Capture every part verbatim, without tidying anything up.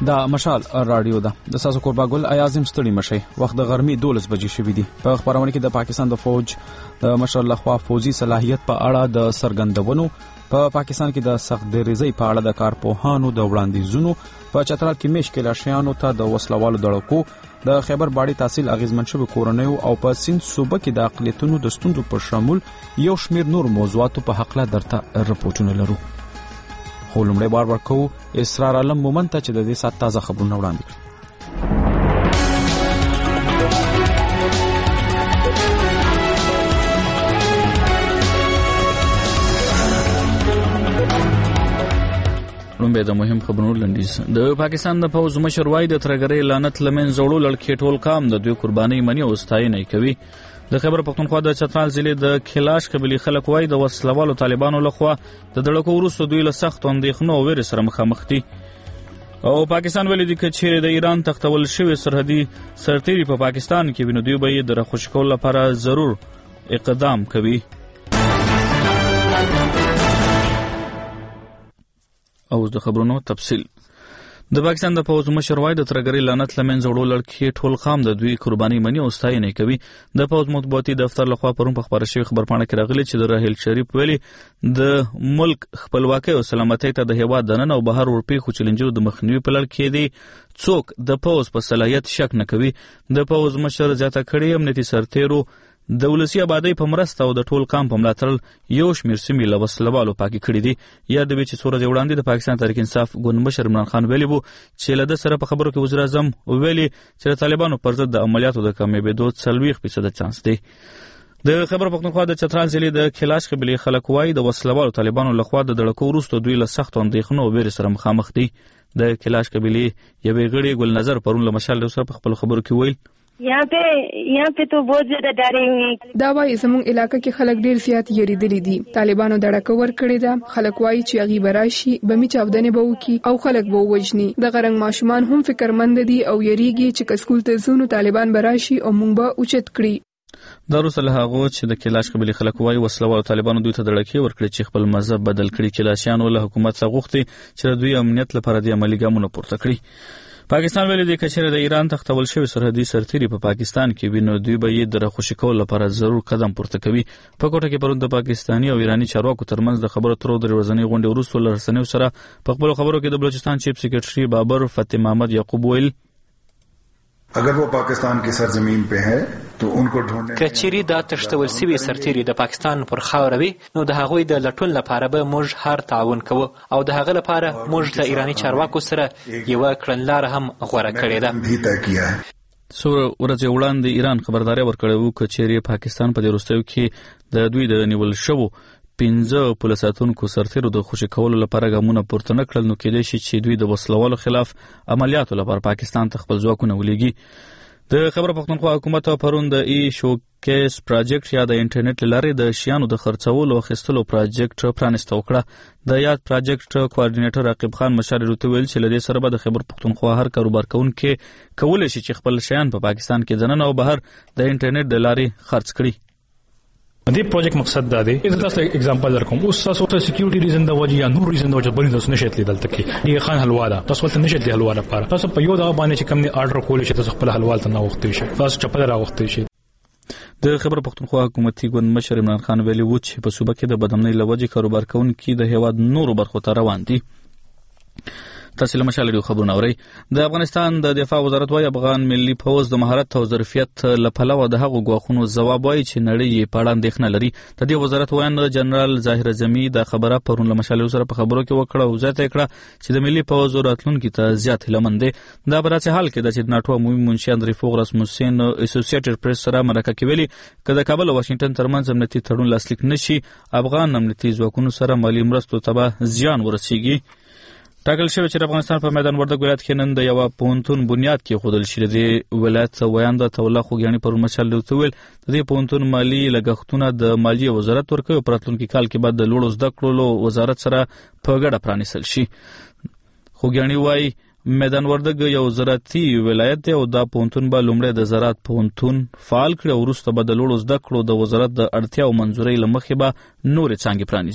دا مشال رادیو ده د ساسو کورباګل ایازم ستړي مشي وخت د غرمې دولس بجې شوې دي. په خبرونه کې د پاکستان د فوج د مشر لخوا فوجي صلاحیت په اړه د سرګندونو، په پا پاکستان کې د سخت دریزۍ په اړه د کارپوهانو د وړاندیزونو، په چترال کې مشکل اشیانو ته د وسلوالو دړکو، د خیبر باډي تحصیل اغیزمن شوی کورنیو او په سند صوبه کې د اقلیتونو د ستونزو په شمول یو شمیر نور موضوعاتو په حق له درته رپورټونه لرو. خو لومړی بار ورکو اسرار عالم مومن ته چې د دې سات تازه خبرونه وړاندې کړي. لومړی د مهم خبرونو لنډیز. د پاکستان د پوځ مشر وایي د ترګرۍ لعنت لمن زوړو لړکې ټول کام د دوی قرباني مني او ستاینه کوي. د خیبر پختونخوا د چترال ضلع د کلاش قبیلې خلک وایي د وسلوالو طالبانو لخوا د دړکو وروسته دوی له سخت اندېښنو او ویرې سره مخامخ دي. او پاکستان ویلي دي چې چیرې د ایران تختول شوی سرحدي سرتیري په پاکستان کې وینو دوی به یې د راخوشي کولو لپاره ضرور اقدام کوي. او د خبرونو تفصیل. د پاکستان د پوځ مشر وایي د ترګرۍ لعنت لمن زوړو لړکې ټول خام د دوی قرباني مني او ستاینه کوي. د پوځ مطبوعاتي دفتر لخوا پرون په خبره شوی خبرپاڼه کې راغلي چې د راحیل شریف ویلي د ملک خپلواکۍ او سلامتۍ ته د هیواد دننه او بهر ورپېښو چیلنجونو د مخنیوي په لړ کې دی څوک د پوځ په صلاحیت شک نه کوي. د پوځ مشر زیاته کړې امنیتي سرتیرو د ولسي آبادۍ په مرسته او د ټول کام په ملاتړ یو شمېر سیمې له وسلوالو پاکې کړي دي. یاد وي چې څو ورځې وړاندې د پاکستان تحریک انصاف ګوند مشر عمران خان ویلي وو چې له ده سره په خبرو کې وزیر اعظم ویلي چې د طالبانو پر ضد د عملیاتو د کامیابېدو څلوېښت فیصده چانس دی. د خیبر پختونخوا د چترال ضلع د کلاش قبیلې خلک وایي د وسلوالو طالبانو لخوا د دړکو وروسته دوی له سختو اندېښنو او ویرې سره مخامخ دي. د کلاش قبیلې یوې غړي ګل نظر پرون له مشال سره په خپلو خبرو کې ویل यहाँ पे यहाँ पे तो बहुत ज्यादा डरे हुए. دا وایي زموږ علاقه کې خلک ډیر زیات یریدلي دي. طالبانو دړکه ورکړې ده. خلک وایي چې هغې به راشي، بمي چاودنې به وکړي او خلک به ووژني. دغه رنګ ماشومان هم فکرمند دي او یریږي چې که سکول ته ځو نو طالبان به راشي او موږ به اوچت کړي. دا وروسته له هغو چې د کلاش قبیلې خلک وایي وسلوالو طالبانو دوی ته دړکې ورکړي چې خپل مذهب بدل کړي. کلاشیانو له حکومت څخه غوښتي چې د دوی امنیت لپاره د عملي ګامونه پورته کړي. پاکستان ویلي دی که چیرې د ایران تختول شوی سرحدي سرتیري په پاکستان کې وي نو دوی به یې د راخوشي کولو لپاره ضرور قدم پورته کوي. په کوټه کې پرون د پاکستاني او ایراني چارواکو ترمنځ د خبرو اترو درې ورځنۍ غونډې وروسته له رسنیو سره په خپلو خبرو کې د بلوچستان چیف سیکرټري بابر فتح محمد یعقوب ویل اگر وہ پاکستان کی سرزمین پہ ہے تو ان کو ڈھونڈنے کچيري دا تشتول سوي سرتيري د پاکستان پر خاور وي نو د هغوی د لټون لپاره به موږ هر تعاون کوو او د هغه لپاره موږ د ایرانی چارواکو سره یو کړنلار هم غوړه کړې ده. سو ورځ وړاندې ایران خبرداري ورکړې وو چې چیرې پاکستان په دې وروستیو کې د دوی د نیول شوو پنځه پولیس ساتونکو سرتیرو د خوشي کولو لپاره ګامونه پورته نه کړل نو کېدای شي چې دوی د وسلوالو خلاف عملیاتو لپاره پاکستان ته خپل ځواکونه ولېږي. د خیبر پختونخوا حکومت پرون د ای شوکیس پروجیکټ یا د انټرنیټ لارې د شیانو د خرڅولو او اخیستلو پروجیکټ پرانیسته وکړه. د یاد پروجیکټ کوارډینیټر عقیب خان مشال روته ویل چې لدې سره به د خیبر پختونخوا هر کاروبار کوونکی کولی شي چې خپل شیان په پاکستان کې دننه او بهر د انټرنیټ د لارې خرڅ کړي. دې پروجیکټ مقصد دا دی چې تاسو اگزامپل درکوم اوس تاسو ته سکیورټي ریزن د وجې یا نور ریزن د وجې بلې تاسو نشئ لیدل تکي دی خان حلوا دا تاسو ته نشئ لیدل حلوا لپاره تاسو په یو دا باندې چې کوم نه آرډر کول شي تاسو خپل حلوا ته نه وختي شي تاسو چپل را وختي شي. د خیبر پختونخوا حکومتي ګوند مشر عمران خان ویلي وو چې په صوبه کې د بدامنۍ له وجې کاروبار کوونکي د هیواد نورو برخو ته روان دي. تاسو له مشال ډیو خبرونه اورئ. د افغانستان د دفاع وزارت وايي افغان ملي پوځ د مهارت او ظرفیت له پلوه د هغو ګواښونو ځواب وايي چې نړۍ یې په اړه اندېښنه لري. د دې وزارت وایي جنرال ظاهر اعظمي د خبره پرون له مشال سره په خبرو کې وکړه او زیاته کړه چې د ملي پوځ راتلونکي ته زیات هیلهمند دي. دا په داسې حال کې د چې ناټو عمومي منشي اندري فوغ رسموسین اسوسییټډ پریس سره مرکه کې ویلي چې د کابل او واشنگټن ترمنځ امنیتي تړون لاسلیک نشي افغان امنیتي ځواکونو سره مالي مرستو ته به زیان ورسیږي. ټاکل شوی چې افغانستان په میدان وردګ ولایت کې نن د یو پوهنتون بنیاد کې خودل شي. د ولایت ویاند توله خوګیانی پر مشال لوتویل د دې پوهنتون مالی لګښتونه د مالیې وزارت ورکوي. په راتلونکي کال کې بعد د لوړو زده کړو وزارت سره په ګډه پرانیستل شي. خوګیانی وایي میدان وردګ یو زراعتي ولایت دی او دا پوهنتون به لومړی د زراعت پوهنتون فعال کړي او وروسته به د لوړو زده کړو د وزارت د اړتیا او منظورۍ له مخې به نورې څانګې پرانیسي.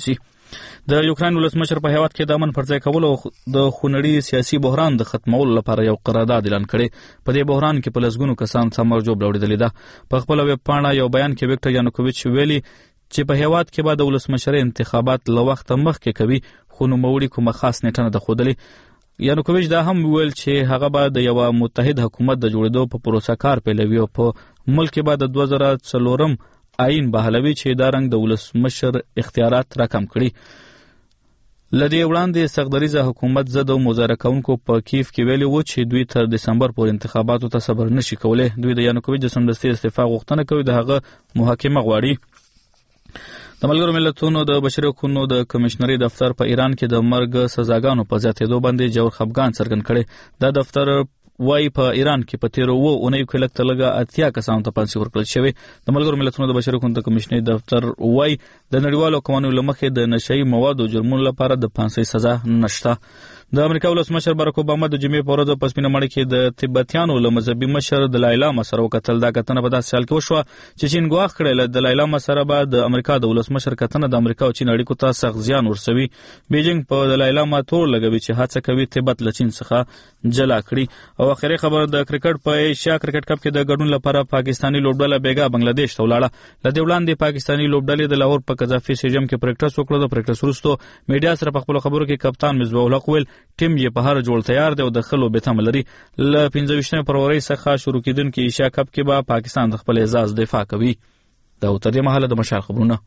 د یوکرين ولسمشر په هیواد کې د امن پر ځای کول او د خونړي سیاسي بحران د ختمولو لپاره یو قرارداد اعلان کړي. په دې بحران کې په لسګونو کسان ثمر جوړ وړاندې ده. په خپل ویب پاڼه یو بیان کې وکټر یانوکوویچ ویلي چې په هیواد کې به د ولسمشر انتخابات له وخت مخکې کوي، خو نوموړي کومه خاص نیټه نه ده ښودلې. یانوکوویچ دا هم ویل چې هغه به د یو متحد حکومت د جوړېدو په پروسه کار پیلوي او په ملک کې به د دوه زره څلورم آئین بحالوي چې دا رنګ د ولسمشر اختیارات راکم کړي. لدې وړاندې سغدریزه حکومت زده او مظاهره کوونکو په کیف کې ویلي وو چې دوی تر دسمبر پورې انتخاباتو ته صبر نشي کولای. دوی د یانوکوویچ د سمدستي استعفا غوښتنه کوي، د هغه محاکمه غواړي. د ملګرو ملتونو د بشري حقوقو د کمشنري دفتر په ایران کې د مرګ سزاګانو په زیاتېدو باندې جوړ خفګان څرګند کړي. دا دفتر وای په ایران کې په تیرو و اونۍ کې لږ تلګه اتیا کسانو ته پانسي ورکړل شوی. د ملګرو ملتونو د بشري حقوقو د کمشنري دفتر وای د نړیوالو قوانینو لمخې د نشئی موادو جرمونو لپاره د پانسي سزا نشته. د امریکا ولسمشر باراک اوباما د جمعې په ورځ په سپینه مړۍ کې د تبتیانو له مذهبي مشر دلای لاما سره وکتل. دا کتنه په داسې حال کې وشوه چې چین ګواښ کړی له دلای لاما سره به د امریکا د ولسمشر کتنه د امریکا او چین اړیکو ته سخت زیان ورسوي. بیجینګ په دلای لاما تور لګوي چې هڅه کوي تبت له چین څخه جلا کړي. او اخري خبر د کرکټ په ایشیا کرکټ کپ کې د ګډون لپاره پاکستانی لوبډله بیګا بنگلاديش ته ولاړه. لدې وړاندې پاکستانی لوبډلې د لاهور په قذافي سټیډیم کې پریکټس وکړه. د پریکټس وروسته میډیا سره په خپل خبرو کې کپتان مصباح الحق ویل ټیم یې په هر جوړ تیار دی او د خلو به تم لري. ل پنځه ویشتمې فروری څخه شروع کیدونکې ایشیا کپ کې به پاکستان د خپل اعزاز دفاع کوي. دا تر دې مهاله د مشال خبرونه.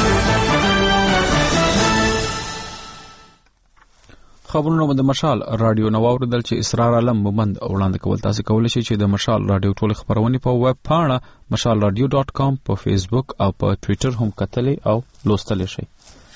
خبرونه د مشال رادیو نو اوریدل چې اسرار علم مومند وړاندې کول. تاسو کولای شئ چې د مشال رادیو ټول خبرونه په ویب پاڼه مشال رادیو ډاٹ کام په فیسبوک او په ټوئیټر هم کتلې او لوستلی شئ.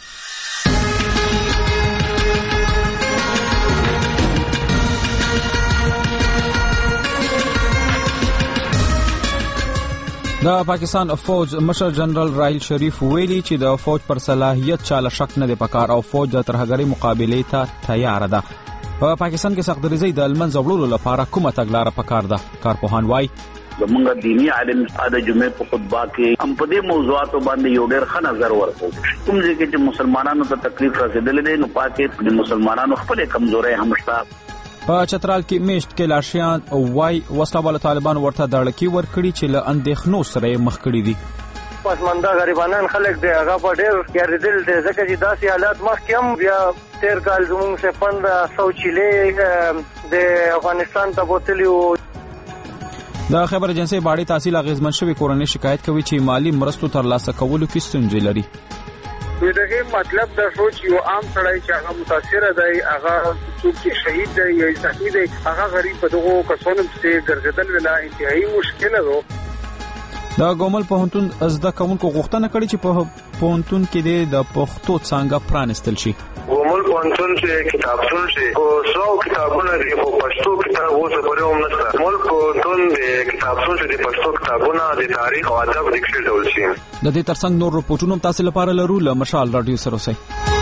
د پاکستان فوج مشر جنرال راحیل شریف ویلي چې د فوج پر صلاحیت چاله شک نه دی پکار او فوج د ترهګرۍ مقابلې ته تیار ده. په پاکستان کې سختدریزۍ د المنځ وړلو لپاره کومه تګلاره پکار ده؟ کارپوهان وایي زمونږ دینی عالم د جمعې په خطبه کې هم په دې موضوعاتو باندې یو ډېر ښه نظر ورکوي. کوم ځای کې چې مسلمانانو ته تکلیف رسېدلی دی نو پاکې د مسلمانانو خپلې کمزورۍ هم شته. په چترال کې میشت کې لاشیان وای وسلواله طالبان ورته دړکی ورکړي چې له اندېښنو سره مخ کړي دي. پسمانده غریبانان خلک دی هغه په ډېر یاردل دي ځکه چې داسې حالات مخکې هم بیا تیر کال زموږ سپند سوچیلې د افغانستان ته بوتلی وو. د خبر ایجنسی باډي تحصیل اغیزمن شوی کورنۍ شکایت کوي چې مالی مرستو ترلاسه کولو کې ستونزې لري. دغه مطلب د سوچ یو عام سړی چې هغه متاثر دی، هغه څوک چې شهید دی یا زخمی دی، هغه غریب په دغه کسانو څخه ګرځیدل ولا انتهایی مشکل ده. د ګومل پوهنتون زده کوونکو غوښتنه کړې چې په پوهنتون کې د پښتو څانګه پرانستل شي. ګومل پوهنتون چې کتابتون شي او څو کتابونه دي په پښتو کتاب اوسه پرې هم نشته. ګومل پوهنتون د کتابتون چې د پښتو کتابونه د تاریخ او ادب د کښې ډول شي. د دې ترڅنګ نور رپورټونه تاسو لپاره لرو له مشال رادیو سره اوسئ.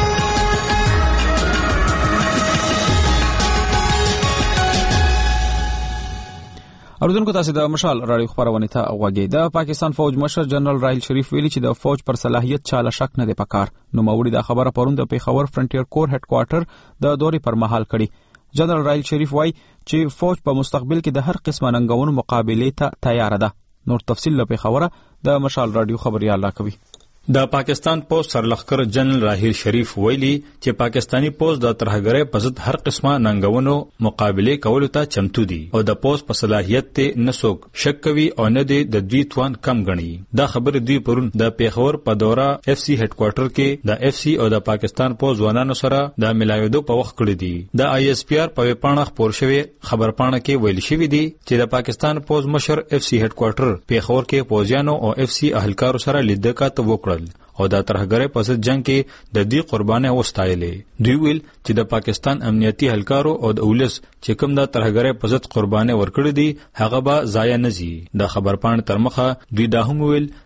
اردوونکو تاسو د مشال رادیو خبرونه ته غوږی. د پاکستان فوج مشر جنرال راحیل شریف ویلي چې د فوج پر صلاحیت چاله شک نه دی پکار. نو موري د خبره پروند د پیښور فرنټیر کور هډ کوارټر د دوري پر مهال کړي. جنرال راحیل شریف وایي چې فوج په مستقبل کې د هر قسمه ننګونو مقابله ته تیار ده. نور تفصیل له پیښوره د مشال رادیو خبريال لا کوي. د پاکستان پوز سرلخکر جنرال راحیل شریف ویلي چې پاکستانی پوز د ترهګرۍ په ضد هر قسمه ننګونو مقابله کولو ته چمتو دي او د پوز په صلاحیت ته نسوک شک کوي او نه دی د دوی توان کم غني. دا خبر دوی پرون د پیښور په دوره اف سی هډ کوارټر کې د اف سی او د پاکستان پوز ځوانانو سره د ملایدو په وخت کړی دي. د آی اس پی آر په پاڼه خبر شوی خبر پاڼه کې ویل شوی دی چې د پاکستان پوز مشر اف سی هډ کوارټر پیښور کې پوزیانو او اف سی اهلکارو سره لیدکات وکړل او د ترهګرۍ په ضد جنگ کې د دې قربانۍ وستایلې. دوی ویل چې د پاکستان امنیتي اهلکارو او د اولس چې کوم د ترهګرۍ په ضد قربانۍ ورکړې دي هغه به ضایع نه شي. د خبر پاڼې تر مخه دوی دا هم ویل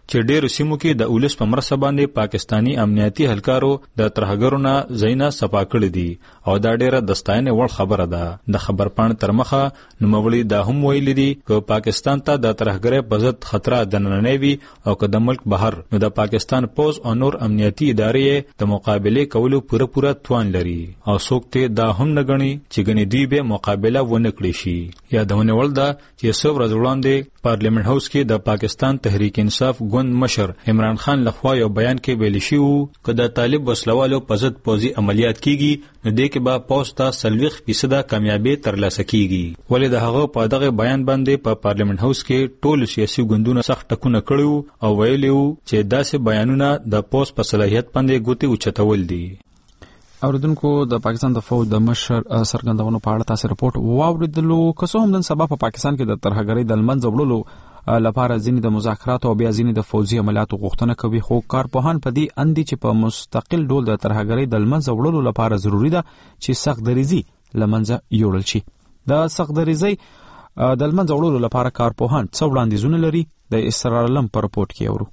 چې ډېر سیمو کې د اولس په مرسته باندې پاکستانی امنیتي اهلکارو د ترهګرو نه ځایونه صفا کړي دي او دا ډېره د ستاینې وړ خبره ده. د خبرپاڼې تر مخه نوموړي دا هم ویلي دي چې پاکستان ته د ترهګرۍ په ضد خطر دننه وي او که د ملک بهر نو د پاکستان پوز او نور امنیتي ادارې د مقابله کولو پوره پوره توان لري او څوک ته دا هم نه غني چې غني دوی به مقابله ونه کړي شي. یادونه ول ده چې څو ورځې وړاندې پارلیمنت هاوس کې د پاکستان تحریک انصاف ګوند مشر عمران خان لخوا یو بیان کې ویل شي وو چې د طالب وسلوالو په ضد پوزي عملیات کیږي نو د کې به پوسټه سلويخ فیصد کامیابی ترلاسه کیږي. ولې د هغه په دغه بیان باندې په پارلیمنت هاوس کې ټول سیاسي ګوندونو سخت ټکونه کړیو او ویلیو چې داسې بیانونه د پوسټ په صلاحیت باندې ګوتې اوچتول دي. اوریدونکو د پاکستان د فوج د مشر سرګندونو په اړه تاسو رپورت واوریدلو. که څه هم نن سبا په پاکستان کې د ترهګرۍ د لمنځه وړلو لپاره ځینې د مذاکرات او بیا ځینې د فوجي عملیاتو غوښتنه کوي، خو کارپوهان په دې اندي چې په مستقل ډول د ترهګرۍ د لمنځه وړلو لپاره ضروری ده چې سخت دریزي لمنځه یوړل شي. د سخت دریزي د لمنځه وړلو لپاره کارپوهان څو وړاندیزونه لري د اسرار علم په رپورت کې اورو.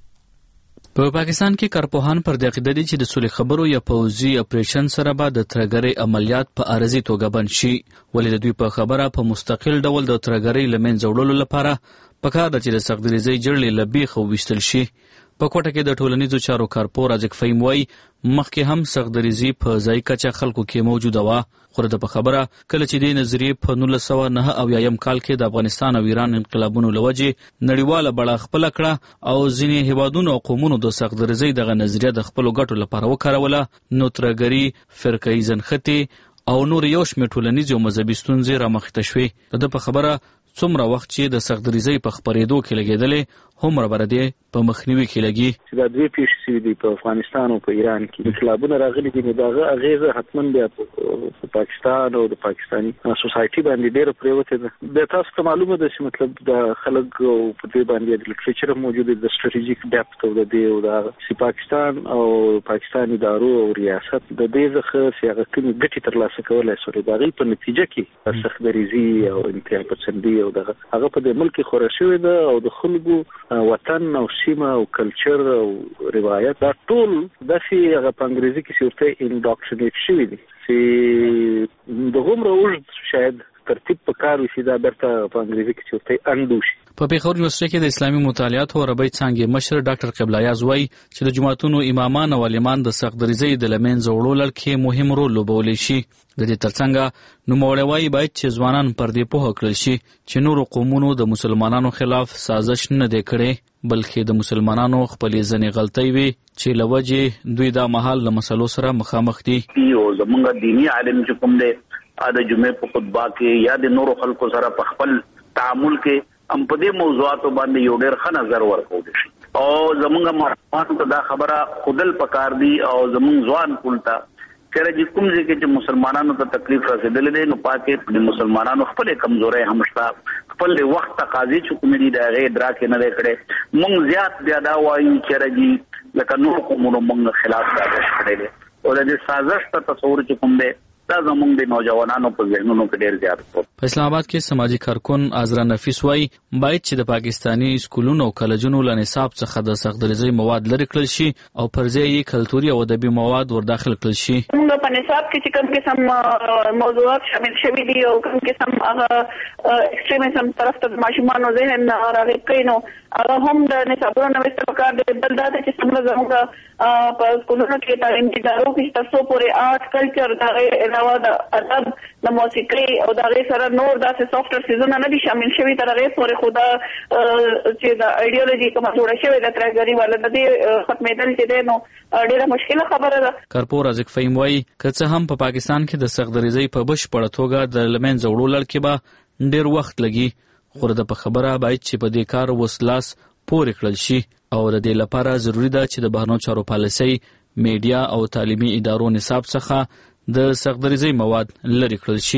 په پاکستان کې کارپوهان پر دې عقیده دي چې د سولې خبرو یا پوځي اپریشن سره به د ترهګرۍ عملیات په عارضي توګه بند شي. ولې د دوی په خبره په مستقل ډول د ترهګرۍ له منځه وړلو لپاره پکار ده چې د سخت دریزۍ جړلې له بیخه وویستل شي. په کوټه کې د ټولنیزو چارو کارپور رازق فهیم وایي مخکې هم سخت دریزي په ځای کچه خلکو کې موجوده وه، خو د په خبره کله چې دې نظریې په نولس سوه نهه اویایم کال کې د افغانستان او ایران انقلابونو له وجې نړیواله بڼه خپله کړه او ځینې هیوادونو او قومونو د سخت دریزۍ دغه نظریه د خپلو ګټو لپاره وکاروله، نو ترهګري، فرقه‌یي زنخطې او نور یو شمېر ټولنیزې او مذهبي ستونزې رامخته شوې. د ده په خبره څومره وخت چې د سخت دریزۍ په خپرېدو کې لګېدلې هومره به د دې په مخنیوي کې لګي. چې دا دوې پیښې شوي دي په افغانستان او په ایران کې انقلابونه راغلي دي، نو د هغه اغېزه حتما بیا په پاکستان او د پاکستاني سوسایټي باندې ډېره پرېوتې ده. د تاسو ته معلومه ده چې مطلب د خلک په دې باندې د لټریچر موجود دی، د سټریټیجیک ډیپت او د دې او د چې پاکستان او پاکستان ادارو او ریاست د دې څخه چې هغه کومې ګټې ترلاسه کولی شي د هغې په نتیجه کې سخت دریزي او انتها پسندي او دغه هغه په دې ملک کې خوره شوې ده او د خلکو وطن او سیمه او کلچر او روایت دا ټول داسې هغه په انګریزي کې چې ورته انډاکټرینیټ شوي دي چې د هومره اوږد شاید ترتیب په کار وشي دا بیرته په انګریزي کې چې ورته انډو شي. په پېښور یونیورسټۍ کې د اسلامي مطالعاتو او عربۍ څانګې مشر ډاکټر قبله یاز وایي چې د جوماتونو امامان او عالمان د سخت دریزۍ د له منځه وړلو کې مهم رول لوبولی شي. د دې ترڅنګ نوموړی وایي باید چې ځوانان پر دې پوهه کړل شي چې نورو قومونو د مسلمانانو خلاف سازش نه دی کړی، بلکې د مسلمانانو خپلې ځینې غلطۍ وي چې له وجې دوی دا مهال له مسلو سره مخامخ دي. او زمونږ دیني عالم چې کوم دی د جمعې په خطبه کې یا د نورو خلکو سره په خپل تعامل کې هم په دې موضوعاتو باندې یو ډېر ښه نظر ورکولی شي او زمونږ ماشومانو ته دا خبره ښودل پکار دي او زمونږ ځوان ټول ته چېرې چې کوم ځای کې چې مسلمانانو ته تکلیف رسېدلی دی نو پاکې د مسلمانانو خپلې کمزورۍ هم شته، خپل د وخت تقاضې چې کومې دي د هغې ادراک یې نه دی کړی. موږ زیات بیا دا وایو چېرې جي لکه نورو قومونو موږ خلاف سازش کړی دی او د دې سازش ته تصور چې کوم دی دا زمونږ د نوجوانانو په ذهنونو کې ډېر زیات دی. په اسلام آباد کې سماجي کارکون عذرا نفیس وایي باید چې د پاکستاني سکولونو او کالجونو له نصاب څخه د سخت دریزۍ مواد لرې کړل شي او پر ځای یې کلتوري او ادبي مواد ورداخل کړل شي. موږ په نصاب کې چې کوم قسم موضوعات شامل شوي دي او کوم قسم هغه ایکسټریمزم طرف ته د ماشومانو ذهن راغب کوي نو هغه هم د نصابونو نوښت پکار دی. بل دا چې څومره زموږ په سکولونو کې تعلیمي ادارو کې تر څو پورې آرټ کلچر د علاوه د ادب د موسیقۍ او د هغې سره نور داسې سافټویر څیزونه نه دي شامل شوي تر هغې پورې، خو دا چې د ایډیالوژي کومه جوړه شوې ده ترهګري والا د دې ختمېدل چې دی نو ډېره مشکله خبره ده. کارپور رازق فهیم وایي که څه هم په پاکستان کې د سخت دریزۍ په بشپړه توګه د له منځه وړلو کې به ډېر وخت لګي، خو د په خبره باید چې په دې کار وسلاس پورې کړل شي او د دې لپاره ضروري ده چې د بهرنیو چارو پالیسۍ، میډیا او تعلیمي ادارو نصاب څخه د سخت دریزۍ مواد لرې کړل شي.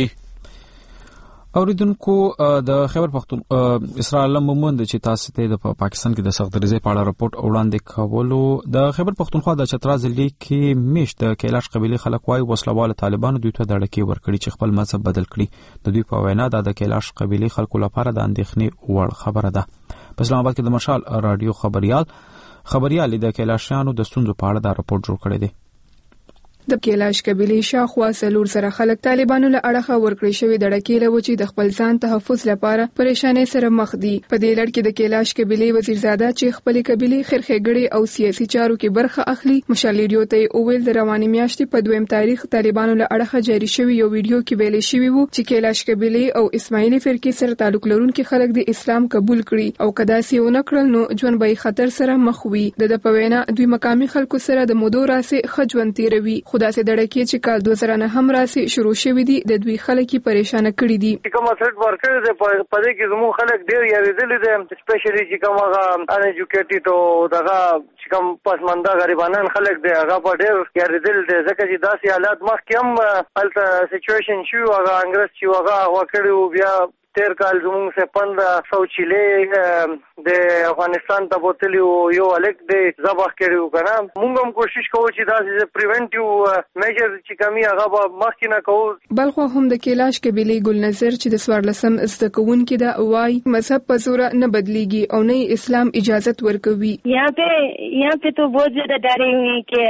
اوریدونکو د خیبر پښتون اسرار علم مومند چې تاسو ته د پاکستان کې د سخت دریزۍ په اړه راپورټ وړاندې کولو د خیبر پښتونخوا د چترال ضلع کې میشت د کیلاش قبیلې خلک وايي وسلوال طالبانو دوی ته د اړیکې ورکړي چې خپل مذهب بدل کړي. د دوی په وینا د کیلاش قبیلې خلکو لپاره د اندېښنې وړ خبره ده. په اسلام آباد کې د مشال رادیو خبريال خبريال د کیلاشیانو د ستونزو په اړه دا راپور جوړ کړی دی. د کیلاش قبیلې شاخوا سلور سره خلک طالبانو له اړخه ورکړی شوی د ډکې له چې د خپل ځان تحفظ لپاره پریشانې سره مخ دي. په دې لړ کې د کیلاش قبیلې وزیرزاده چې خپل قبیلې خرخېګړې او سیاسي چارو کې برخه اخلي مشال ریډیو ته اوویل د رواني میاشتې په دویم تاریخ طالبانو له اړخه جاری شوی یو ویډیو کې ویل شوی وو چې کیلاش قبیلې او اسماعیلي فرقې سره تعلق لرونکي خلک د اسلام قبول کړي او کدا سیونه کړل نو ژوند به خطر سره مخ وي. د پوینا دوی مقامي خلکو سره د مودو راسي خجوند تیروي. خدا سي دړکې چې کال دوه زره نه هم راسي شروع شوی دي د دوی خلک پریشان کړي دي. کوم سټ ورکړي ده په دې کې زموږ خلک ډېر یریدل دي سپیشلی چې کوم هغه ان ایجوکیټډ او دغه چې کوم پسمانده غریبانان خلک دي هغه په ډېر یریدل دي ځکه چې داسې حالات مخکې هم الته سچويشن شو هغه انګريز چې هغه وکړو بیا تیر کال زموږ څخه پندرہ سو چيلې د افغانستان ته بوتلی یو الک د ذبح کړو کنه. موږ هم کوشش کوو چې دا پریونټیو میجر چې کمی هغه مخکې نه کوو. بلخو هم د کیلاش قبیلې ګل نظر چې د سوارلسم زده کوونکې د وای مذهب په زور نه بدلیږي او نه اسلام اجازه ورکوي. یہاں پہ یہاں پہ تو بہت زیادہ ڈرے ہوئے کہ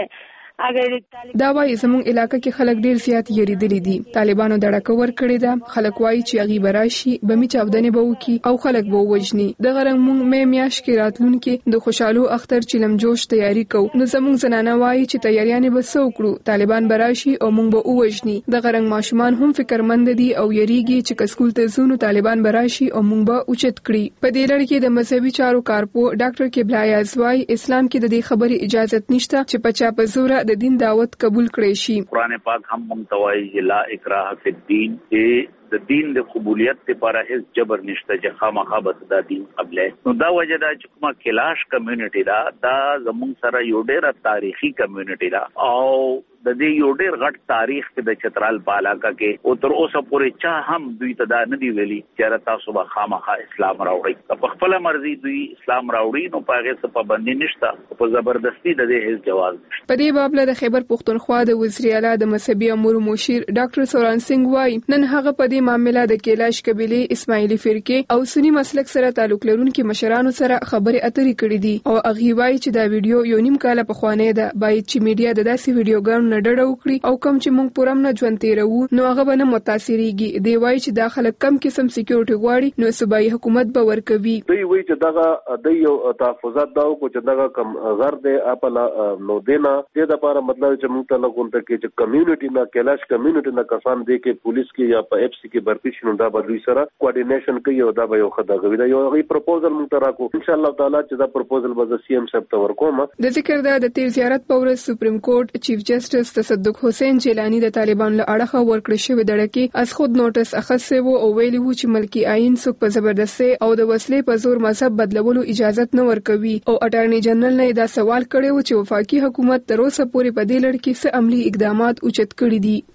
دا وایي زموږ علاقې کې خلک ډیر زیات یریدلي دي. طالبانو دړه کور کړی ده. خلک وایي چې هغه براشي بمي چاودنې به وکي او خلک به وژني. د غرنګ مونږ مې میاش کې راتلونکي د خوشحالو اختر چلم جوش تیاری کو. نو زموږ زنانه وایي چې تیاریانې به سو کړو طالبان براشي او مونږ به وژني. د غرنګ ماشومان هم فکرمند دي او یریږي چې کسکول ته زونو طالبان براشي او مونږ به اوچت کړي. په دې لړ کې د مذهبي چارو کارپو ډاکټر کبلا یازوای اسلام کې د دې خبرې اجازه نشته چې په چا په زور د دین دعوت قبول کړی شي. قرآن پاک هم مونږ لا اکراه فی الدین چې د دین د قبولیت لپاره هیڅ جبر نشته چې خامخا بس دا دین قبله. نو دا وجه دا چې کومه کیلاش کمیونټي دا دا زموږ سره یو ډېر تاریخي کمیونټي دا او د دې یو ډېر غټ تاریخ کې د چترال په علاقه کې او تر اوسه پورې چا هم دوی ته دا نه دی ویلي چې تاسو به خامخا اسلام راوړئ. په خپل مرزي دوی اسلام راوړي نو په هغه څه پابندي نشته په زبردستی د دې هیڅ جواز نشته. په دې باب له خیبر پختونخوا د وزیر اعلی د مذهبي امور مشیر ډاکټر سوران سنگ وای نن هغه په دې معاملې د کیلاش قبیلې اسماعیلي فرقې او سنی مسلک سره تعلق لرونکي مشرانو سره خبرې اترې کړې دي او هغه وای چې دا ویډیو یو نیم کال په خوانې ده باید چې میډیا د داسې ویډیوګانو نه ډډه وکړي او کم چې موږ پورم نه ژوند تیرو نو هغه به نه متاثرېږي. دی وای چې دا خلک کم قسم سکیورټي غواړي نو صوبایي حکومت به ورکوي. دوی وایي چې دغه د یو تحفظات دا کو چې دغه کم غر دی خپل نو دینا دې د لپاره مطلب چې موږ ته لګونته کې چې کمیونټي نه کیلاش کمیونټي نه کسان دي کې پولیس کې یا په اف سی کې برپی شنو دا به دوی سره کوارډینیشن کوي او دا به یو خدای غوي دا یو غي پروپوزل موږ ته راکو ان شاء الله تعالی چې دا پروپوزل به سی ام صاحب ته ورکوم. د ذکر دا د تیر زیارت په ورځ سپریم کورټ چیف جسټس تصدق حسین جیلانی د طالبان له اړخه ورکړی شوی دړه کې از خود نوټس اخیسته وو او ویلي وو چې ملکی آئین څوک په زبردستي او د وسلې په زور مذهب بدلولو اجازه نه ورکوي او اټارنی جنرال نه دا سوال کړی و چې وفاقي حکومت تر اوسه پورې په دې لړ کې څه عملی اقدامات اوچت کړي دي.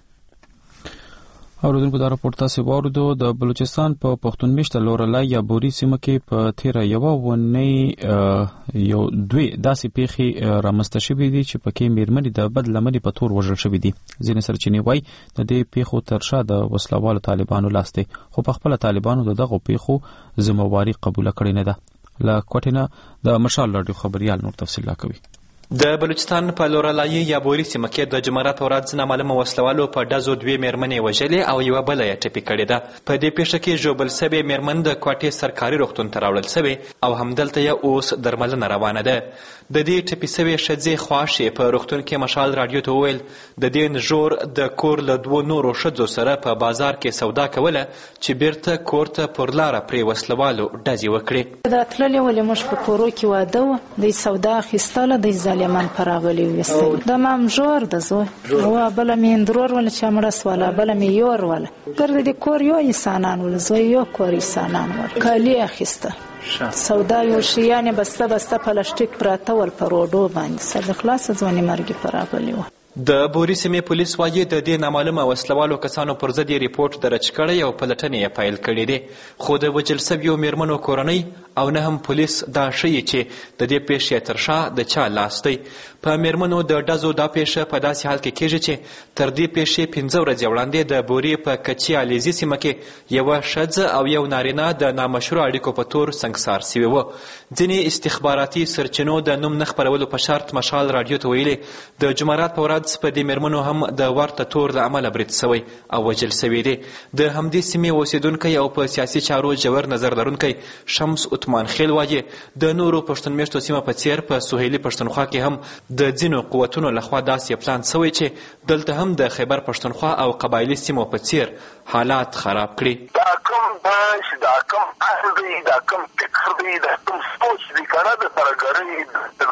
اوریدونکو دا راپورټ تاسو واوریدو. د بلوچستان په پښتون میشته لورلای یا بوري سیمه کې په تیر یو ونې یو دوی داسې پیخي رامسته شوې دي چې پکې میرمنې د بد لمنې په تور وژل شوې دي. ځینې سرچینې وایي د دې پیخو ترشا د وسلوالو طالبانو لاس دی خو په خپل طالبانو دغه پیخو ذمہواری قبول کړې نه ده. لا کوټینه د مشال رادیو خبريال نور تفصیل لا کوي. د بلوچستان په لورلای یا بوري سیمه کې د جمعرات ورځ نامعلومه وسلوالو په ډزو دوی میرمنې وژلې او یو بل یې ټپي کړې ده. په دې پیښه کې ژوبل سوي میرمن د کوټې سرکاري روغتون ته راوړل سوي او همدلته یې اوس درملنه روانه ده. د دې ټپي سوي ښځې خواښې په روغتون کې مشال رادیو ته وویل د دې نژور د کور له دوو نورو ښځو سره په بازار کې سودا کوله چې بیرته کور ته پر لاره پرې وسلوالو ډزې وکړې. دا تللې ولې موږ په کورو کې واده و د سودا اخیستله د ظالمان پراغلی وستل د مام جوړ د زو او بل مې اندرور ول چې مړه سواله بل مې یور ول ګرځې د کور یو انسانان ول زو یو کور انسانان ول کالی اخیسته سودا یو شیانه بسته بسته پلاستیک پراته ول پر روډو باندې سره خلاص ځونی مرګ پراغلی و. د بوري سیمې پولیس وايي د دې نامعلومه وسلوالو کسانو پر ضد یې ریپورټ درج کړی او پلټنې یې پیل کړي دي، خو د وژل سویو میرمنو کورنۍ او نه هم پولیس دا ښیي چې د دې پیښې تر شا د چا لاس دی. په میرمنو د ډزو دا پیښه په داسې حال کې کیږي چې تر دې پیښې پنځه ورځې وړاندې د بوري په کچي علیزي سیمه کې یوه ښځه او یو نارینه د نامشروع اړیکو په تور سنګسار سوي وو. ځینې استخباراتي سرچینو د نوم نه خپرولو په شرط مشال راډیو ته ویلي د جمعرات په ورځ په دې میرمنو هم د ورته تور له امله برید سوی او وژل سوي دي. د همدې سیمې اوسیدونکی او په سیاسي چارو ژور نظر لرونکی شمس عثمان خیل وایي د نورو پښتون میشتو سیمه په څیر په سهیلي پښتونخوا کې هم د ځینو قوتونو لخوا داسې پلان سوی چې دلته هم د خیبر پښتونخوا او قبایلي سیمو په څیر حالات خراب کړي. دا کوم داش دا کوم اصل دی دا کوم فکر دی دا کوم سوچ دی کنه د ترګرۍ